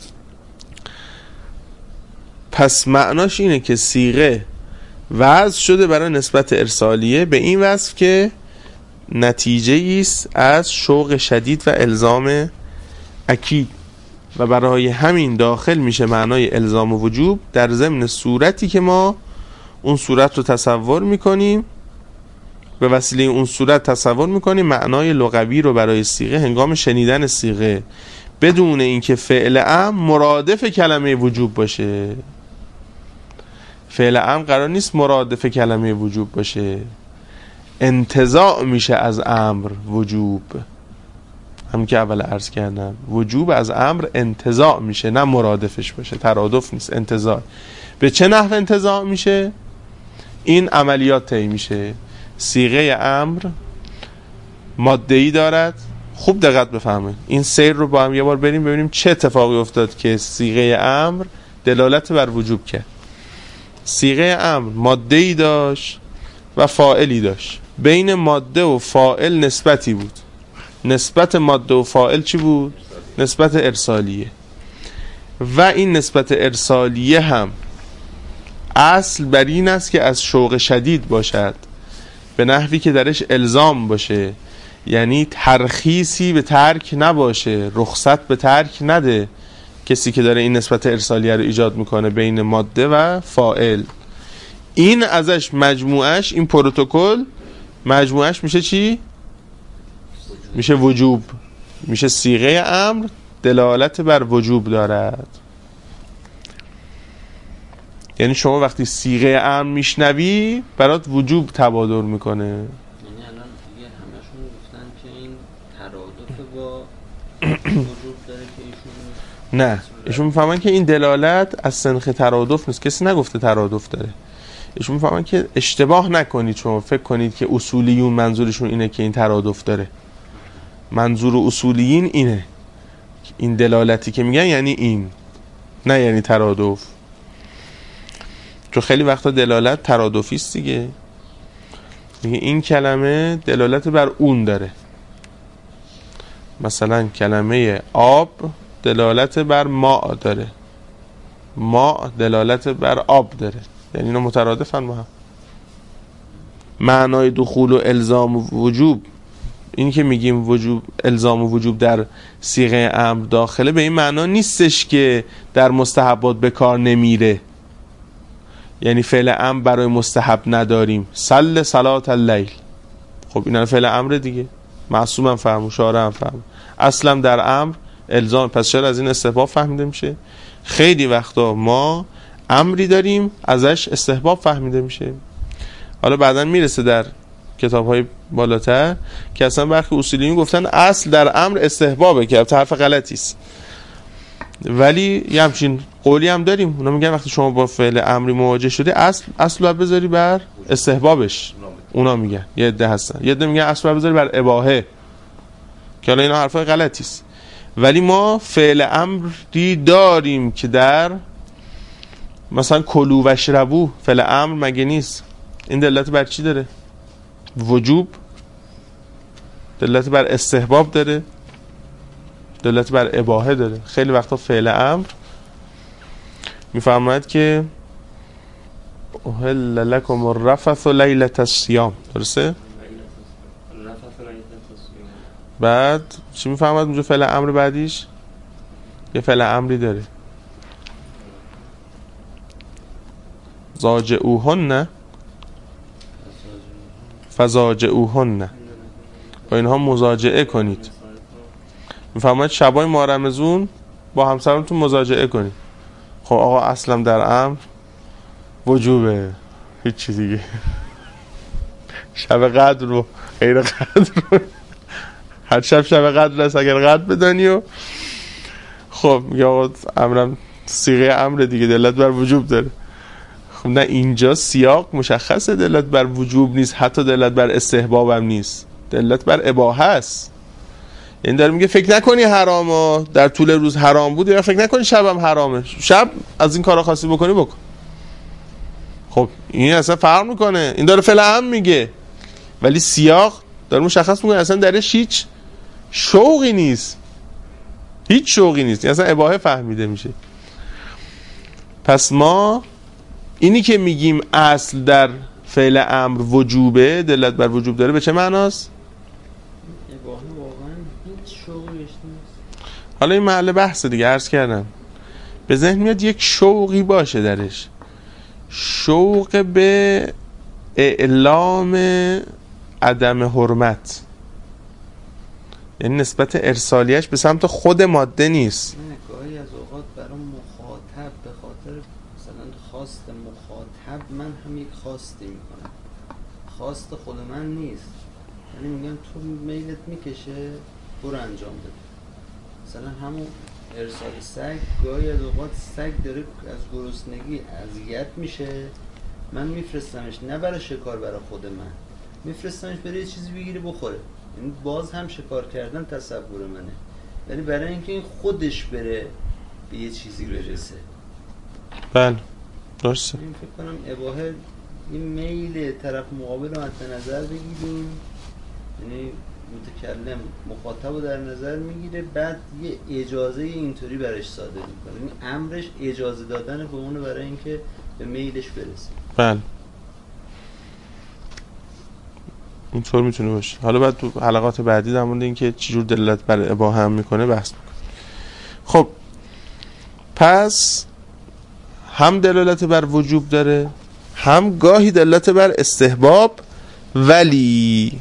پس معناش اینه که صیغه وضع شده برای نسبت ارسالیه به این وصف که نتیجه است از شوق شدید و الزام اکید، و برای همین داخل میشه معنای الزام و وجوب در ضمن صورتی که ما اون صورت رو تصور میکنیم، به وسیله اون صورت تصور میکنیم معنای لغوی رو برای صیغه هنگام شنیدن صیغه، بدون اینکه فعل امر مرادف کلمه وجوب باشه. فعل امر قرار نیست مرادف کلمه وجوب باشه، انتزاع میشه از امر وجوب، همین که اول عرض کردم، وجوب از امر انتزاع میشه، نه مرادفش باشه، ترادف نیست، انتزاع. به چه نحو انتزاع میشه؟ این عملیات طی میشه. صیغه امر ماده‌ای دارد. خوب دقت بفهمید، این سیر رو با هم یه بار بریم ببینیم چه اتفاقی افتاد که صیغه امر دلالت بر وجوب کرد. صیغه امر ماده‌ای داشت و فاعلی داشت. بین ماده و فاعل نسبتی بود. نسبت ماده و فاعل چی بود؟ نسبت ارسالیه. و این نسبت ارسالیه هم اصل بر این است که از شوق شدید باشد، به نحوی که درش الزام باشه، یعنی ترخیصی به ترک نباشه، رخصت به ترک نده کسی که داره این نسبت ارسالیه رو ایجاد میکنه بین ماده و فاعل. این ازش مجموعش، این پروتکل مجموعش میشه چی؟ میشه وجوب، میشه صیغه امر دلالت بر وجوب دارد. یعنی شما وقتی صیغه امر میشنوی برات وجوب تبادر میکنه. یعنی الان دیگه همشون گفتن که این ترادف با وجوب داره که ایشون نه، ایشون میفهمن که این دلالت از سنخ ترادف نیست. کسی نگفته ترادف داره. ایشون میفهمن که اشتباه نکنید، شما فکر کنید که اصولیون منظورشون اینه که این ترادف داره. منظور اصولیین اینه، این دلالتی که میگن یعنی این، نه یعنی ترادف. چون خیلی وقتا دلالت ترادفی است دیگه. میگه این کلمه دلالت بر اون داره. مثلا کلمه آب دلالت بر ماء داره، ماء دلالت بر آب داره، یعنی اینا مترادفن با هم. معنای دخول و الزام و وجوب، این که میگیم وجوب، الزام و وجوب در صیغه امر داخله، به این معنا نیستش که در مستحبات به کار نمیره. یعنی فعل امر برای مستحب نداریم، صل صلات اللیل، خب اینا فعل امر دیگه، معصومم فهم، شارعم فهم، اصلا در امر الزام، پس چرا از این استحباب فهمیده میشه؟ خیلی وقتا ما امری داریم ازش استحباب فهمیده میشه. حالا بعداً میرسه در کتاب‌های بالاتر که اصلا برخی اصولیین گفتن اصل در امر استحبابه، که حرف غلطی است. ولی یه همچین قولی هم داریم، اونا میگن وقتی شما با فعل امری مواجه شدی اصل رو بذاری بر استحبابش. اونا میگن، یه عده هستن، یه عده میگن اصل رو بذاری بر اباحه، که حالا اینا حرفای غلطی است. ولی ما فعل امری داریم که در مثلا کلو و اشربو فعل امر مگه نیست؟ این دلالت بر چی داره؟ وجوب، دلالت بر استحباب داره، دلالت بر اباحه داره. خیلی وقتا فعل امر میفرماید که احل لکم الرفث لیلة الصیام، درسته؟ بعد چی میفرماید اونجا فعل امر بعدیش؟ یه فعل امری داره، زاجعوهن فزاجعوهن، با اینها مزاجعه کنید. میفرماید شبای ماه رمضان با همسرتون مزاجعه کنید. خب آقا اصلا در امر وجوبه، هیچ چیز دیگه. شب قدر رو غیر قدر رو هر شب قدر است اگر قدر بدانی. و خب میگه آقا امرم صیغه امر دیگه، دلالت بر وجوب داره. خب نه، اینجا سیاق مشخصه دلالت بر وجوب نیست، حتی دلالت بر استحباب هم نیست، دلالت بر اباحه است. این داره میگه فکر نکنی حرامه، در طول روز حرام بود، یا فکر نکنی شبم حرامه، شب از این کارا خاصی بکنی بکن. خب این اصلا فرق میکنه، این داره فعل امر میگه، ولی سیاق داره مشخص میکنه اصلا درش هیچ شوقی نیست، هیچ شوقی نیست، اصلا اباحه فهمیده میشه. پس ما اینی که میگیم اصل در فعل امر وجوبه، دلالت بر وجوب داره، به چه معناست؟ اباحه واقعا هیچ شوقی نیست. حالا این محل بحث دیگه، عرض کردم به ذهن میاد یک شوقی باشه درش، شوق به اعلام عدم حرمت، یعنی نسبت ارسالیش به سمت خود ماده نیست. گاهی از اوقات برای مخاطب به خاطر مثلا خواست مخاطب من هم یک خواستی میکنم، خواست خود من نیست، یعنی میگم تو میلت میکشه برو انجام بده. مثلا همون ارسال سگ، گاهی از اوقات سگ داره از گرسنگی اذیت میشه، من میفرستمش نه برای شکار برای خود من، میفرستمش برای یه چیزی بگیره بخوره. یعنی باز هم شکار کردن تصور منه، یعنی برای اینکه این خودش بره به یه چیزی برسه. بله درسته. این فکر کنم اباحه این میل طرف مقابل رو مد نظر بگیریم، یعنی متکلم مخاطب رو در نظر میگیره، بعد یه اجازه اینطوری برش صادر میکنه، این امرش اجازه دادن به اونه برای اینکه به میلش برسه. بله اینطور میتونه باشه. حالا بعد تو حلقات بعدی در مورد اینکه چجور دلالت بر اباحه هم میکنه بحث میکنه. خب پس هم دلالت بر وجوب داره، هم گاهی دلالت بر استحباب، ولی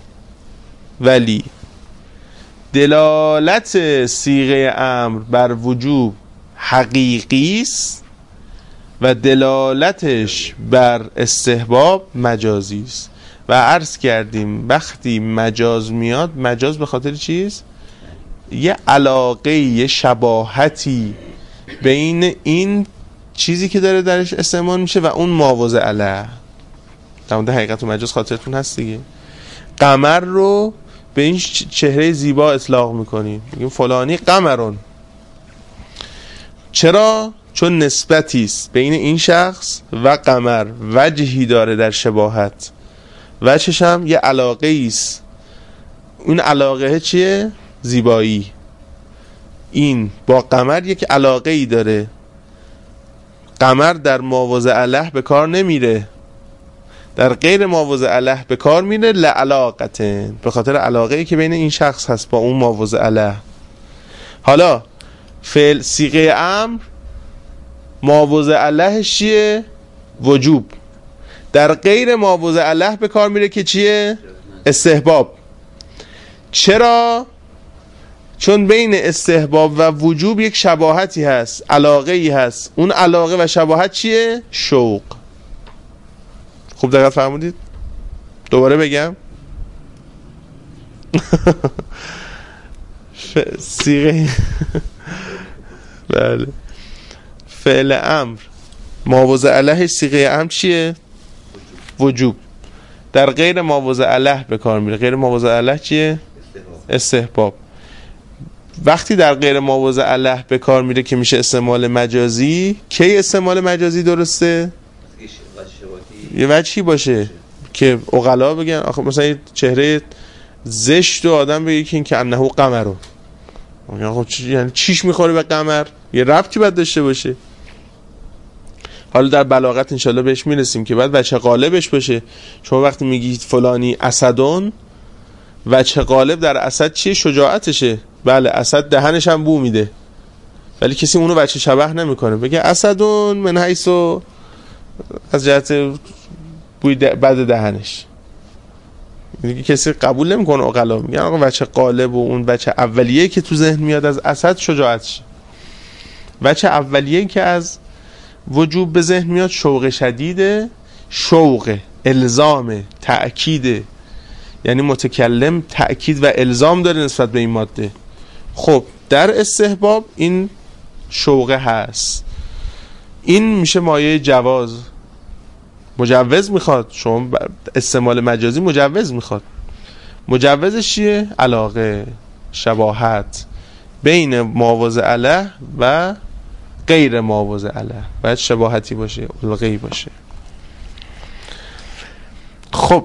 دلالت صیغه امر بر وجوب حقیقی است و دلالتش بر استحباب مجازی است. و عرض کردیم وقتی مجاز میاد، مجاز به خاطر چیز؟ یه علاقه، یه شباهتی بین این چیزی که داره درش استعمال میشه و اون ماوضع علیه. در مورد حقیقت و مجاز خاطرتون هست دیگه. قمر رو به این چهره زیبا اطلاق میکنیم، میگیم فلانی قمرون. چرا؟ چون نسبتی است بین این شخص و قمر، وجهی داره در شباهت، وجهش هم یه علاقه است. اون علاقه چیه؟ زیبایی. این با قمر یک علاقه ای داره. قمر در ماوضع علیه به کار نمیره، در غیر ماوضع علیه به کار میره، لعلاقتن، به خاطر علاقه ای که بین این شخص هست با اون ماوضع علیه. حالا فعل صیغه امر ماوضع علیهش چیه؟ وجوب. در غیر ماوضع علیه به کار میره که چیه؟ استحباب. چرا؟ چون بین استحباب و وجوب یک شباهتی هست، علاقه ای هست. اون علاقه و شباهت چیه؟ شوق. خوب دقت فرمودید؟ دوباره بگم. صیغه بله. فعل امر ماوضع علیه صیغه امر چیه؟ وجوب. در غیر ماوضع علیه به کار میره. غیر ماوضع علیه چیه؟ استحباب. وقتی در غیر ماوضع علیه به کار میره که میشه استعمال مجازی. کی استعمال مجازی درسته؟ یه وجهی باشه که عقلا بگن آخه مثلا یه چهره زشت و آدم بگه که این که انه قمر رو یعنی چیش میخوره به قمر، یه ربطی باید داشته باشه. حالا در بلاغت انشالله بهش میرسیم که باید وجه غالبش باشه. شما وقتی میگید فلانی اسدون، وجه غالب در اسد چیه؟ شجاعتشه. بله اسد دهنش هم بو میده ولی کسی اونو وجه شبه نمیکنه، بگه اسدون من حیث از جهت بوی بد دهنش. دیگه کسی قبول نمیکنه. عقلا میگن آقا وجه غالب و اون وجه اولیه که تو ذهن میاد از اسد شجاعتشه. وجه اولیه که از وجوب به ذهن میاد شوق شدیده، شوق الزام تأکیده، یعنی متکلم تأکید و الزام داره نسبت به این ماده. خب در استحباب این شوقه هست، این میشه مایه جواز. مجوز میخواد، شما استعمال مجازی مجوز میخواد. مجوزش چیه؟ علاقه، شباهت بین ماوضع علیه و غیر ماوضع علیه، باید شباهتی باشه، الغی باشه. خب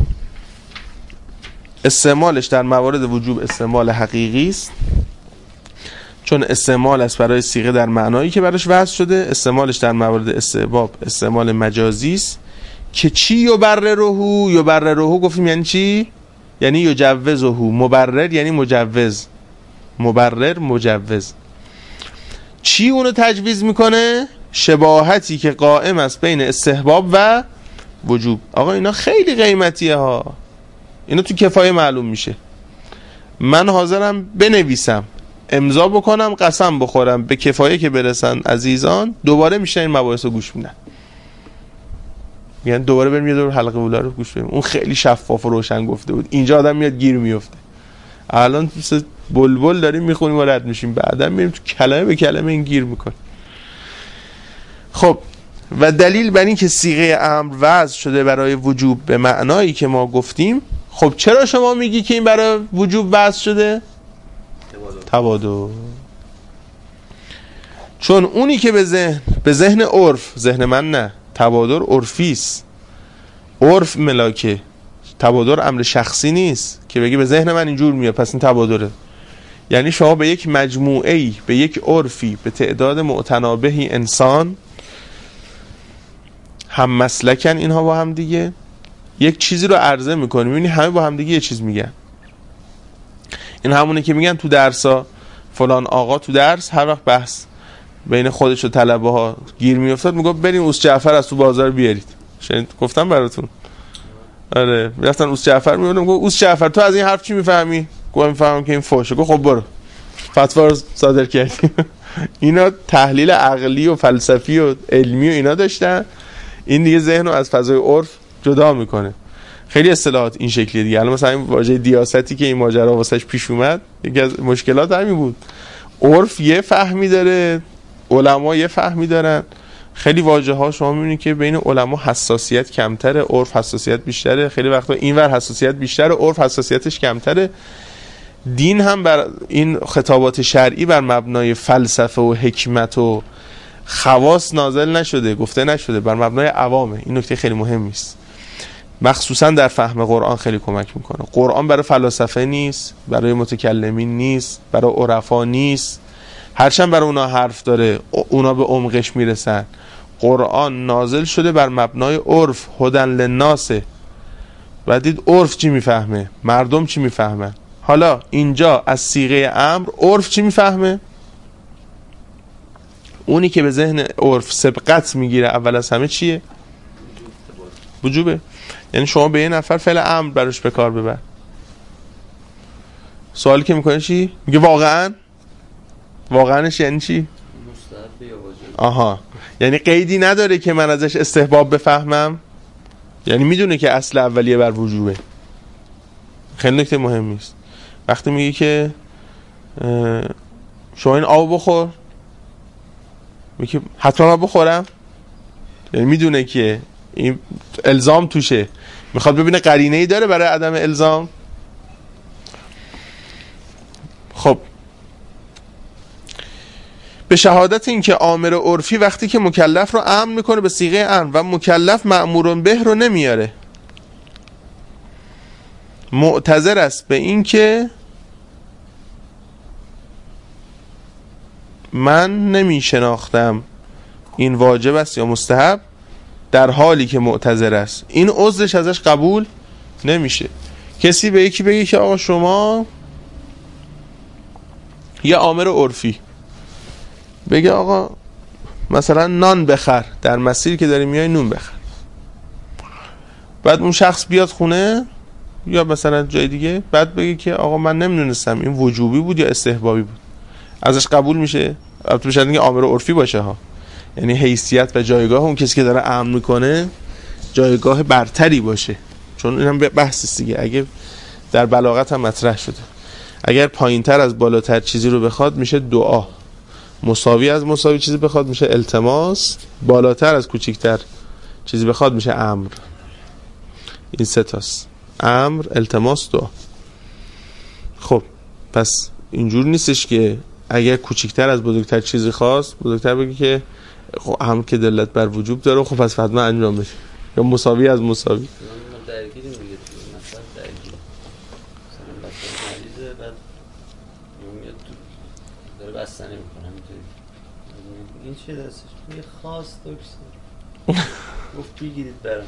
استعمالش در موارد وجوب استعمال حقیقی است، چون استعمال است برای صیغه در معنایی که براش وضع شده. استعمالش در موارد استحباب استعمال مجازی است که چی؟ یبرره گفتیم یعنی چی؟ یعنی یجوزه. مبرر یعنی مجوز، مبرر مجوز. چی اونو تجویز میکنه؟ شباهتی که قائم است بین استحباب و وجوب. آقا اینا خیلی قیمتیه ها، اینا تو کفایه معلوم میشه. من حاضرم بنویسم، امضا بکنم، قسم بخورم به کفایه که برسن عزیزان دوباره میشن این مباحث رو گوش میدن. یعنی دوباره بریم یه دور حلقه اولا رو گوش بدیم. اون خیلی شفاف و روشن گفته بود، اینجا آدم میاد گیر میفته. الان مثل بلبل داریم میخونیم و رد میشیم، بعدا میریم تو کلمه به کلمه این گیر میکنیم. خب و دلیل بر این که صیغه امر وضع شده برای وجوب به معنایی که ما گفتیم. خب چرا شما میگی که این برای وجوب وضع شده؟ تبادل. چون اونی که به ذهن عرف، ذهن من نه، تبادل عرفیست، عرف ملاکه، تبادل امر شخصی نیست که بگی به ذهن من اینجور میاد پس این تبادله. یعنی شما به یک مجموعه‌ای، به یک عرفی، به تعداد معتنابهی انسان هم مسلکن، اینها با هم دیگه یک چیزی رو عرضه میکنی، میبینی همه با هم دیگه یه چیز میگن. این همونه که میگن تو درسا فلان آقا تو درس هر وقت بحث بین خودش و طلبه ها گیر میافتاد میگه بریم اوس جعفر از تو بازار بیارید. شنید گفتم براتون؟ آره میرفتن اوس جعفر میگفتن اوس جعفر تو از این حرف چی میفهمی؟ گفتم میفهمم که این فحشه. گفت خب برو فتوا رو صادر کردیم. اینا تحلیل عقلی و فلسفی و علمی و اینا داشتن. این دیگه ذهن رو از فضای عرف جدا میکنه. خیلی اصطلاحات این شکلیه دیگه. الان مثلا این واژه دیاستی که این ماجرا واسش پیش اومد یکی از مشکلات همین بود. عرف یه فهمی داره، علما یه فهمی دارن. خیلی واژه ها شما میبینید که بین علما حساسیت کمتره، عرف حساسیت بیشتره. خیلی وقتا اینور حساسیت بیشتره، عرف حساسیتش کمتره. دین هم بر این خطابات شرعی بر مبنای فلسفه و حکمت و خواص نازل نشده، گفته نشده، بر مبنای عوامه. این نکته خیلی مهمی است، مخصوصا در فهم قرآن خیلی کمک میکنه. قرآن برای فلاسفه نیست، برای متکلمین نیست، برای عرفا نیست، هرچند برای اونا حرف داره، اونا به عمقش میرسن. قرآن نازل شده بر مبنای عرف، هدن للناس. بعد دید عرف چی میفهمه، مردم چی میفهمن. حالا اینجا از صیغه امر عرف چی میفهمه؟ اونی که به ذهن عرف سبقت میگیره اول از همه چیه؟ وجوبه. یعنی شما به یه نفر فعل امر براش به کار ببر، سوالی که میکنه چی؟ میگه واقعاش یعنی چی؟ مستحب یا واجب. آها، یعنی قیدی نداره که من ازش استحباب بفهمم، یعنی میدونه که اصل اولیه بر وجوبه. خیلی نکته مهمی است. وقتی میگی که شما این آب بخور، میگه حتما بخورم، یعنی میدونه که این الزام توشه، میخواد ببینه قرینه‌ای داره برای عدم الزام. خب به شهادت این که امر عرفی وقتی که مکلف رو امر میکنه به صیغه امر و مکلف مأمور به رو نمیاره، معتذر است به این که من نمی شناختم این واجب است یا مستحب، در حالی که معتذر است، این عذرش ازش قبول نمیشه. کسی به یکی بگه که آقا شما یه امر عرفی بگه آقا مثلا نان بخر، در مسیر که داری میای نون بخر، بعد اون شخص بیاد خونه یا مثلا جای دیگه بعد بگه که آقا من نمیدونستم این وجوبی بود یا استحبابی بود، ازش قبول میشه؟ البته بشه دیگه امر عرفی باشه ها، یعنی حیثیت و جایگاه اون کسی که داره امر میکنه جایگاه برتری باشه، چون اینم بحث است دیگه. اگه در بلاغت هم مطرح شده اگر پایینتر از بالاتر چیزی رو بخواد میشه دعا، مساوی از مساوی چیزی بخواد میشه التماس، بالاتر از کوچیکتر چیزی بخواد میشه امر. این سه تاست: امر، التماس، دعا. خب پس اینجور نیستش که اگر کوچیکتر از بزرگتر چیزی خواست بزرگتر بگی که خب امر که دلت بر وجوب داره خب پس حتما انجام بشه، یا مساوی از مساوی. درگیریم دیگه تو مثلا درگیر مثلا بچه مریضه بعد میاد تو داره بستنی میکنه همینطوری، این چه دستش؟ یه خواست دکتر گفت بگیرید برم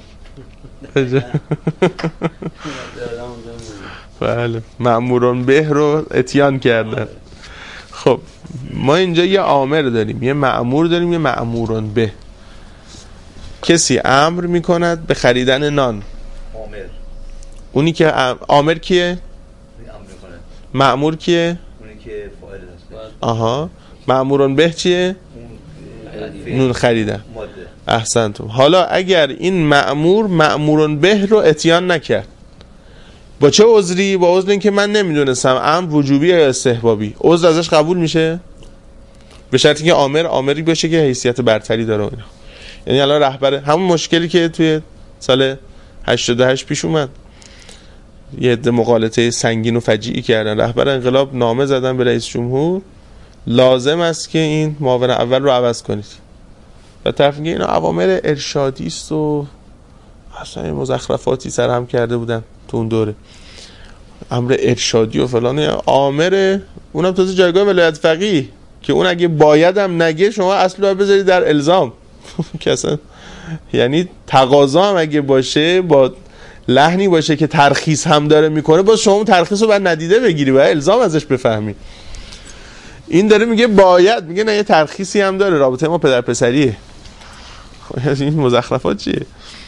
بله، مأموران به رو اتیان کردن. خب ما اینجا یه امر داریم، یه مأمور داریم، یه مأموران به. کسی امر میکند به خریدن نان، امر، اونی که امر کیه؟ مأمور کیه؟ اونی که فاعل هست. آها. مأموران به چیه؟ نون خریدن. ماده. احسنتم. حالا اگر این مأموران به رو اتیان نکرد، با چه عذری؟ با عذر این که من نمیدونستم امر وجوبی یا استحبابی، عذر ازش قبول میشه؟ به شرطی که آمری باشه که حیثیت برتری داره اینا. یعنی الان رهبر همون مشکلی که توی سال 88 پیش اومد، یه عده مغالطه سنگین و فجیعی کردن، رهبر انقلاب نامه زدن به رئیس جمهور لازم است که این معاون اول رو عوض کنید، و طرف میگه اینا اوامر ارشادی است و اصلا مزخرفاتی سرهم کرده بودن تو اون دوره، امر ارشادی و فلان، امر اونم تازه جایگاه ولایت فقیه که اون اگه بایدم نگه شما اصل رو بذارید در الزام که اصلا یعنی تقاضا هم اگه باشه با لحنی باشه که ترخیص هم داره میکنه، باز شما اون ترخیص رو باید ندیده بگیری و الزام ازش بفهمی. این داره میگه باید، میگه نه یه ترخیصی هم داره، رابطه ما پدر پسریه. خب این مزخرفات چیه؟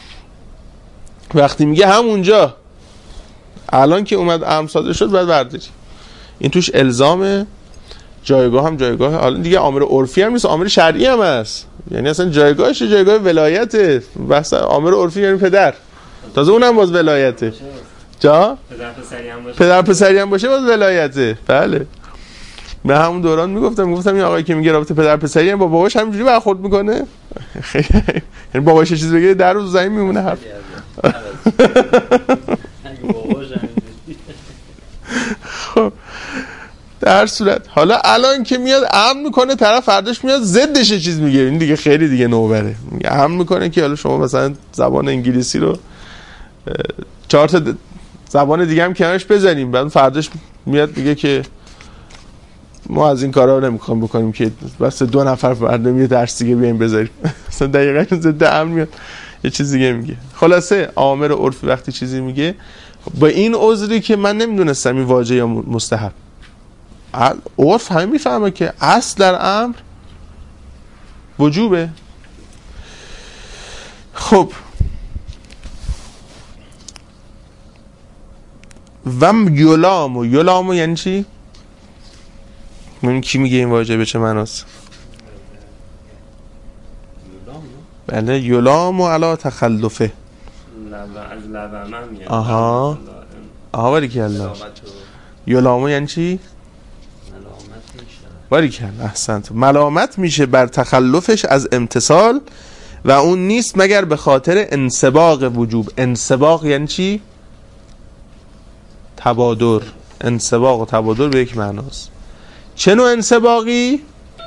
وقتی میگه همونجا الان که اومد امر صادر شد باید برداری، این توش الزامه، جایگاه هم جایگاه الان دیگه امر عرفی هم نیست، امر شرعی هم هست، یعنی اصلا جایگاهش جایگاه ولایته. بحث امر عرفی یعنی پدر، تازه اونم باز ولایته. جا پدر پسری هم باشه باز ولایته. بله، به همون دوران میگفتم این آقایی که میگه رابطه پدر پسری هم با باباش همینجوری برخورد میکنه، یعنی باباش چیز بگه در روز زمین میمونه حرف. خب در صورت حالا الان که میاد امر میکنه، طرف فرداش میاد ضدش چیز میگه، این دیگه خیلی دیگه نوبره. میگه امر میکنه که حالا شما مثلا زبان انگلیسی رو 4 تا زبان دیگه هم کنارش بزنیم، بعد فرداش میاد میگه که ما از این کارا نمیخوام بکنیم که بس 2 نفر فردا یه درس دیگه بیایم بذاریم. مثلا دقیقاً ضد امر میاد یه چیز دیگه میگه. خلاصه امر عرفی وقتی چیزی میگه با این عذری که من نمیدونستم این واجب یا مستحب، عرف همین میفهمه که اصل در امر وجوبه. خب و یلامو یعنی چی؟ من کی میگه این واژه به چه معناست؟ بله، یلامو علی تخلفه. از لبمه میاد. آها باری که الله. یلامو یعنی چی؟ باریکلا احسنت. ملامت میشه بر تخلفش از امتثال و اون نیست مگر به خاطر انسباق وجوب. انسباق یعنی چی؟ تبادر. انسباق و تبادر به یک معناست. چه نوع انسباقی؟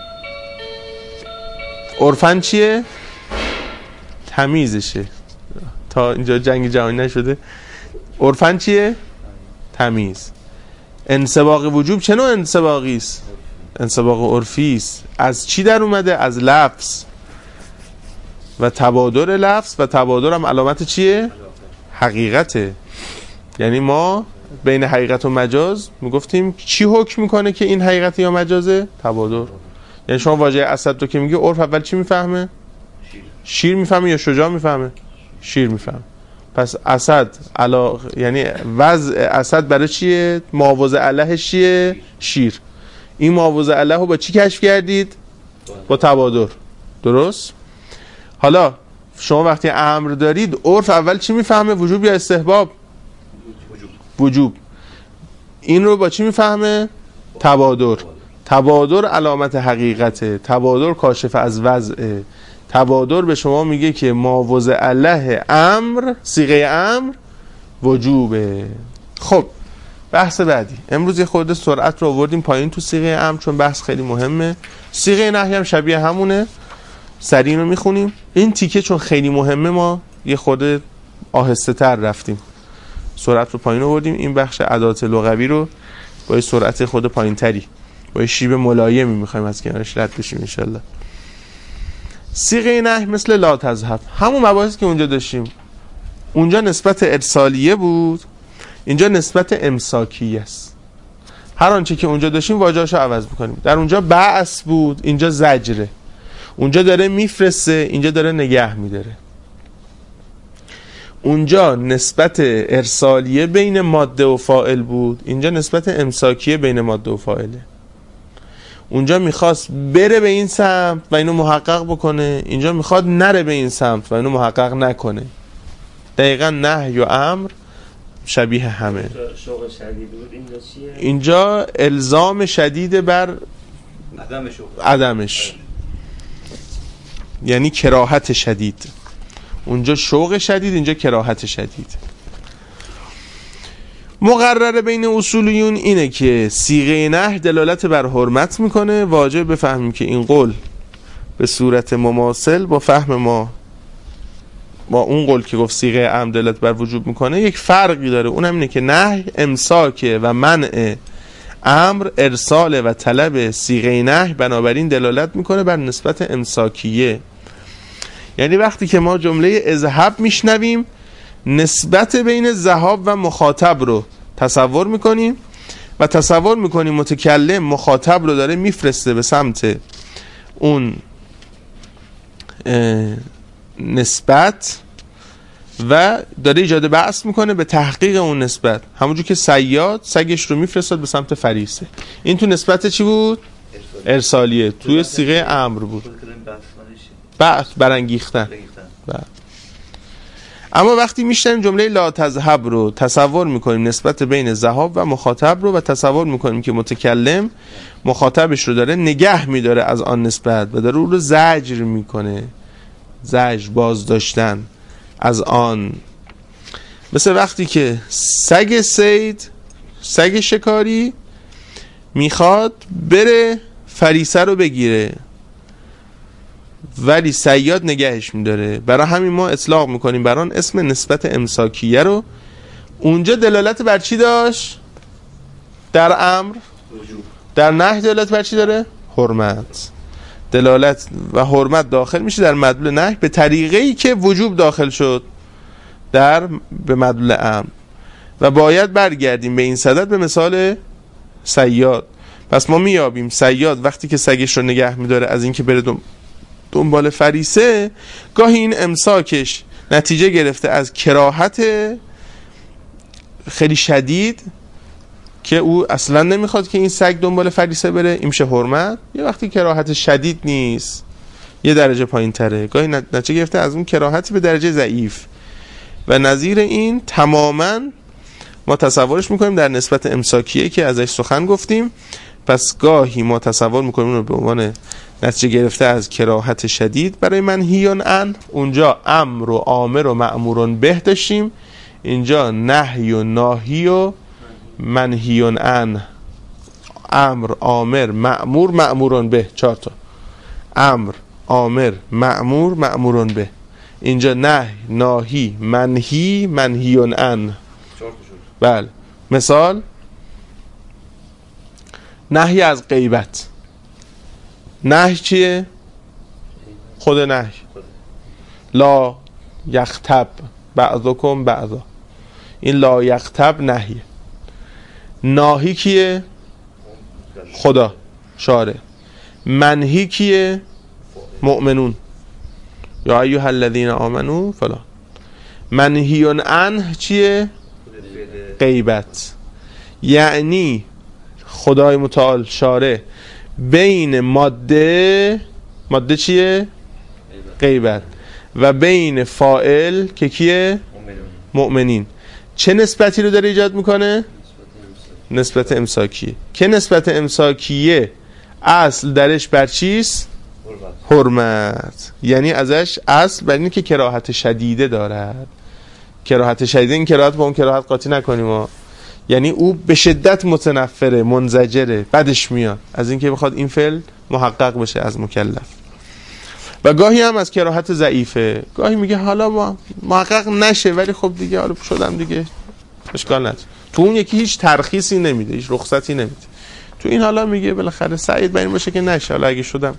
عرفاً چیه؟ تمیزشه. تا اینجا جنگ جهانی نشده. عرفاً چیه؟ تمیز. انسباق وجوب چه نوع انسباقی است؟ انسباق عرفی است. از چی در اومده؟ از لفظ و تبادر لفظ، و تبادر هم علامت چیه؟ حقیقته. یعنی ما بین حقیقت و مجاز میگفتیم چی حکم میکنه که این حقیقت یا مجازه؟ تبادر. یعنی شما واژه اسد رو که میگه عرف اول چی میفهمه؟ شیر میفهمه یا شجاع میفهمه؟ شیر میفهمه. پس اسد یعنی وضع اسد برای چیه؟ معوض علیهش چیه؟ شیر. این معوض علیه رو با چی کشف کردید؟ با تبادر. درست؟ حالا شما وقتی امر دارید عرف اول چی میفهمه؟ وجوب یا استحباب؟ وجوب. این رو با چی میفهمه؟ تبادر. تبادر علامت حقیقته. تبادر کاشف از وضعه. تبادر به شما میگه که معوض علیه امر، صیغه امر وجوبه. خب بحث بعدی. امروز یه خورده سرعت رو آوردیم پایین تو صیغه امر چون بحث خیلی مهمه. صیغه نهی هم شبیه همونه. سریع رو میخونیم. این تیکه چون خیلی مهمه ما یه خورده آهسته تر رفتیم. سرعت رو پایین آوردیم. این بخش ادات لغوی رو با سرعت خود پایین تری با شیب ملایمی میخوایم از کنارش رد بشیم ان شاء الله. صیغه نهی مثل لا تذهب، همون مباحثی که اونجا داشتیم. اونجا نسبت ارسالیه بود، اینجا نسبت امساکیه است. هر آنچه که اونجا داشتیم واژه‌اشو عوض می‌کنیم. در اونجا بعث بود، اینجا زجره. اونجا داره میفرسته، اینجا داره نگه می‌داره. اونجا نسبت ارسالیه بین ماده و فاعل بود، اینجا نسبت امساکیه بین ماده و فاعله. اونجا میخواست بره به این سمت و اینو محقق بکنه، اینجا میخواد نره به این سمت و اینو محقق نکنه. دقیقا نهی و امر شبیه همه. شوق شدید بود. اینجا چیه؟ اینجا الزام شدید بر عدمش، یعنی کراهت شدید. اونجا شوق شدید، اینجا کراهت شدید. مقرره بین اصولیون اینه که صیغه نهی دلالت بر حرمت میکنه. واجب بفهمیم که این قول به صورت مماثل با فهم ما با اون قول که گفت صیغه امر دلالت بر وجوب میکنه یک فرقی داره. اونم اینه که نهی امساکه و منع امر ارسال و طلب. صیغه نهی بنابراین دلالت میکنه بر نسبت امساکیه. یعنی وقتی که ما جمله اذهب میشنویم نسبت بین ذهاب و مخاطب رو تصور میکنیم و تصور میکنیم متکلم مخاطب رو داره میفرسته به سمت اون نسبت و داره ایجاد بحث میکنه به تحقیق اون نسبت. همونجور که صیاد سگش رو میفرستاد به سمت فریسه. این تو نسبت چی بود؟ ارسالیه. توی صیغه امر بود. بحث برانگیختن. اما وقتی میشنیم جمله لا تذهب رو تصور میکنیم نسبت بین ذهاب و مخاطب رو و تصور میکنیم که متکلم مخاطبش رو داره نگه میداره از آن نسبت و داره اون رو زجر میکنه. زجر، باز داشتن از آن. مثل وقتی که سگ صید، سگ شکاری میخواد بره فریسه رو بگیره ولی صیاد نگهش میداره. برای همین ما اطلاق میکنیم بر آن اسم نسبت امساکیه رو. اونجا دلالت بر چی داشت؟ در امر وجوب. در نهی دلالت بر چی داره؟ حرمت. دلالت و حرمت داخل میشه در مدلول نهی به طریقه‌ای که وجوب داخل شد به مدلول امر. و باید برگردیم به این صدد به مثال صیاد. پس ما میابیم صیاد وقتی که سگش رو نگه میداره از این که بره دنبال فریسه، گاهی این امساکش نتیجه گرفته از کراهت خیلی شدید که او اصلا نمیخواد که این سگ دنبال فریسه بره، این میشه حرمت. یه وقتی کراهت شدید نیست، یه درجه پایین تره، گاهی نتیجه گرفته از اون کراهتی به درجه ضعیف. و نظیر این تماما ما تصورش میکنیم در نسبت امساکیه که ازش سخن گفتیم. پس گاهی ما تصور میکنیم اون رو به عنوان نتیجه گرفته از کراهت شدید برای منهیون عن. اونجا امر و آمر و مأمورون به داشتیم، اینجا نهی و ناهی و منهیون عن. امر، آمر، مأمور، مأمورون به. 4 تا امر، آمر، مأمور، مأمورون به. اینجا نهی، ناهی، منهی، منهیون عن. بله. مثال نهی از غیبت. نهی چیه؟ خود نهی. لا یغتب بعضکم بعضا، این لا یغتب نهیه. ناهی کیه؟ خدا شارع. منهی کیه؟ مؤمنون. یا ایها الذین آمنو فلان. منهیون عنه چیه؟ غیبت. یعنی خدای متعال شارع بین ماده چیه؟ غیبت و بین فاعل که کیه؟ مؤمنین. چه نسبتی رو داره ایجاد میکنه؟ نسبت امساکیه. که نسبت امساکیه اصل درش بر چیست؟ حرمت. یعنی ازش اصل بر اینه که کراهت شدیده دارد. کراهت شدیده، این کراهت با اون کراهت قاطی نکنیم ها. یعنی او به شدت متنفره، منزجره، بدش میاد از اینکه بخواد این فعل محقق بشه از مکلف. و گاهی هم از کراهت ضعیفه، گاهی میگه حالا ما محقق نشه ولی خب دیگه حالا شدم دیگه اشکال نداره. تو اون یکی هیچ ترخیصی نمیده، هیچ رخصتی نمیده. تو این حالا میگه بالاخره سعید بر این باشه که نشه، حالا اگه شدم.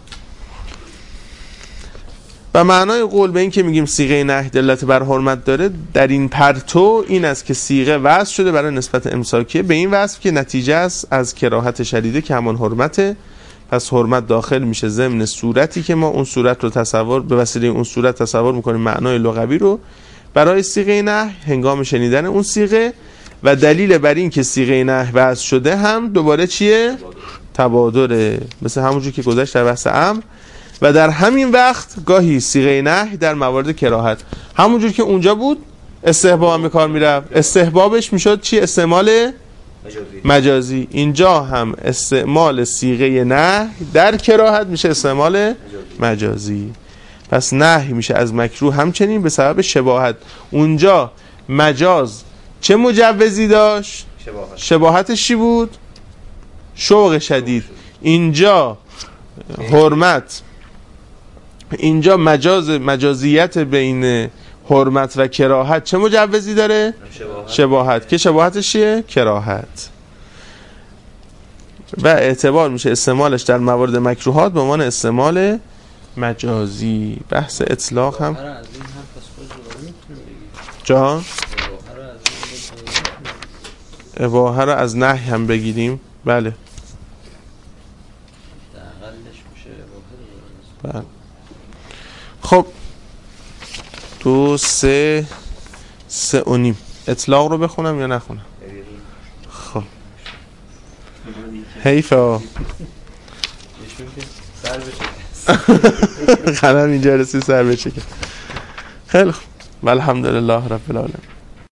و معنای قول به این که میگیم صیغه نهی دلالت بر حرمت داره در این پرتو این است که صیغه وصف شده برای نسبت امساکیه به این وصف که نتیجه است از کراهت شدیده که همان حرمته. پس حرمت داخل میشه ضمن صورتی که ما اون صورت رو تصور به وسیله اون صورت تصور میکنیم معنای لغوی رو برای صیغه نهی هنگام شنیدن اون صیغه. و دلیل بر این که صیغه نهی وضع شده هم دوباره چیه؟ تبادره، مثل همونجور که گذشت در بحث امر. و در همین وقت گاهی صیغه نهی در موارد کراهت همونجور که اونجا بود استحباب هم به کار میرفت، استحبابش میشد چی؟ استعمال مجازی. اینجا هم استعمال صیغه نهی در کراهت میشه استعمال مجازی. پس نهی میشه از مکروه همچنین به سبب شباهت. اونجا مجاز چه مجوزی داشت؟ شباهتش چی بود؟ شوق شدید. اینجا حرمت، اینجا مجازیت بین حرمت و کراهت چه مجوزی داره؟ شباهت. که شباهتش چیه؟ کراهت. و اعتبار میشه استعمالش در موارد مکروهات به عنوان استعمال مجازی. بحث اطلاق هم جان اباحه رو از نهی هم بگیریم. بله بله. خب 2 3 و نیم اطلاق رو بخونم یا نخونم؟ خب حیفه خنم اینجا رسی سر بچه. خیلی خوب. الحمدلله رب العالمین.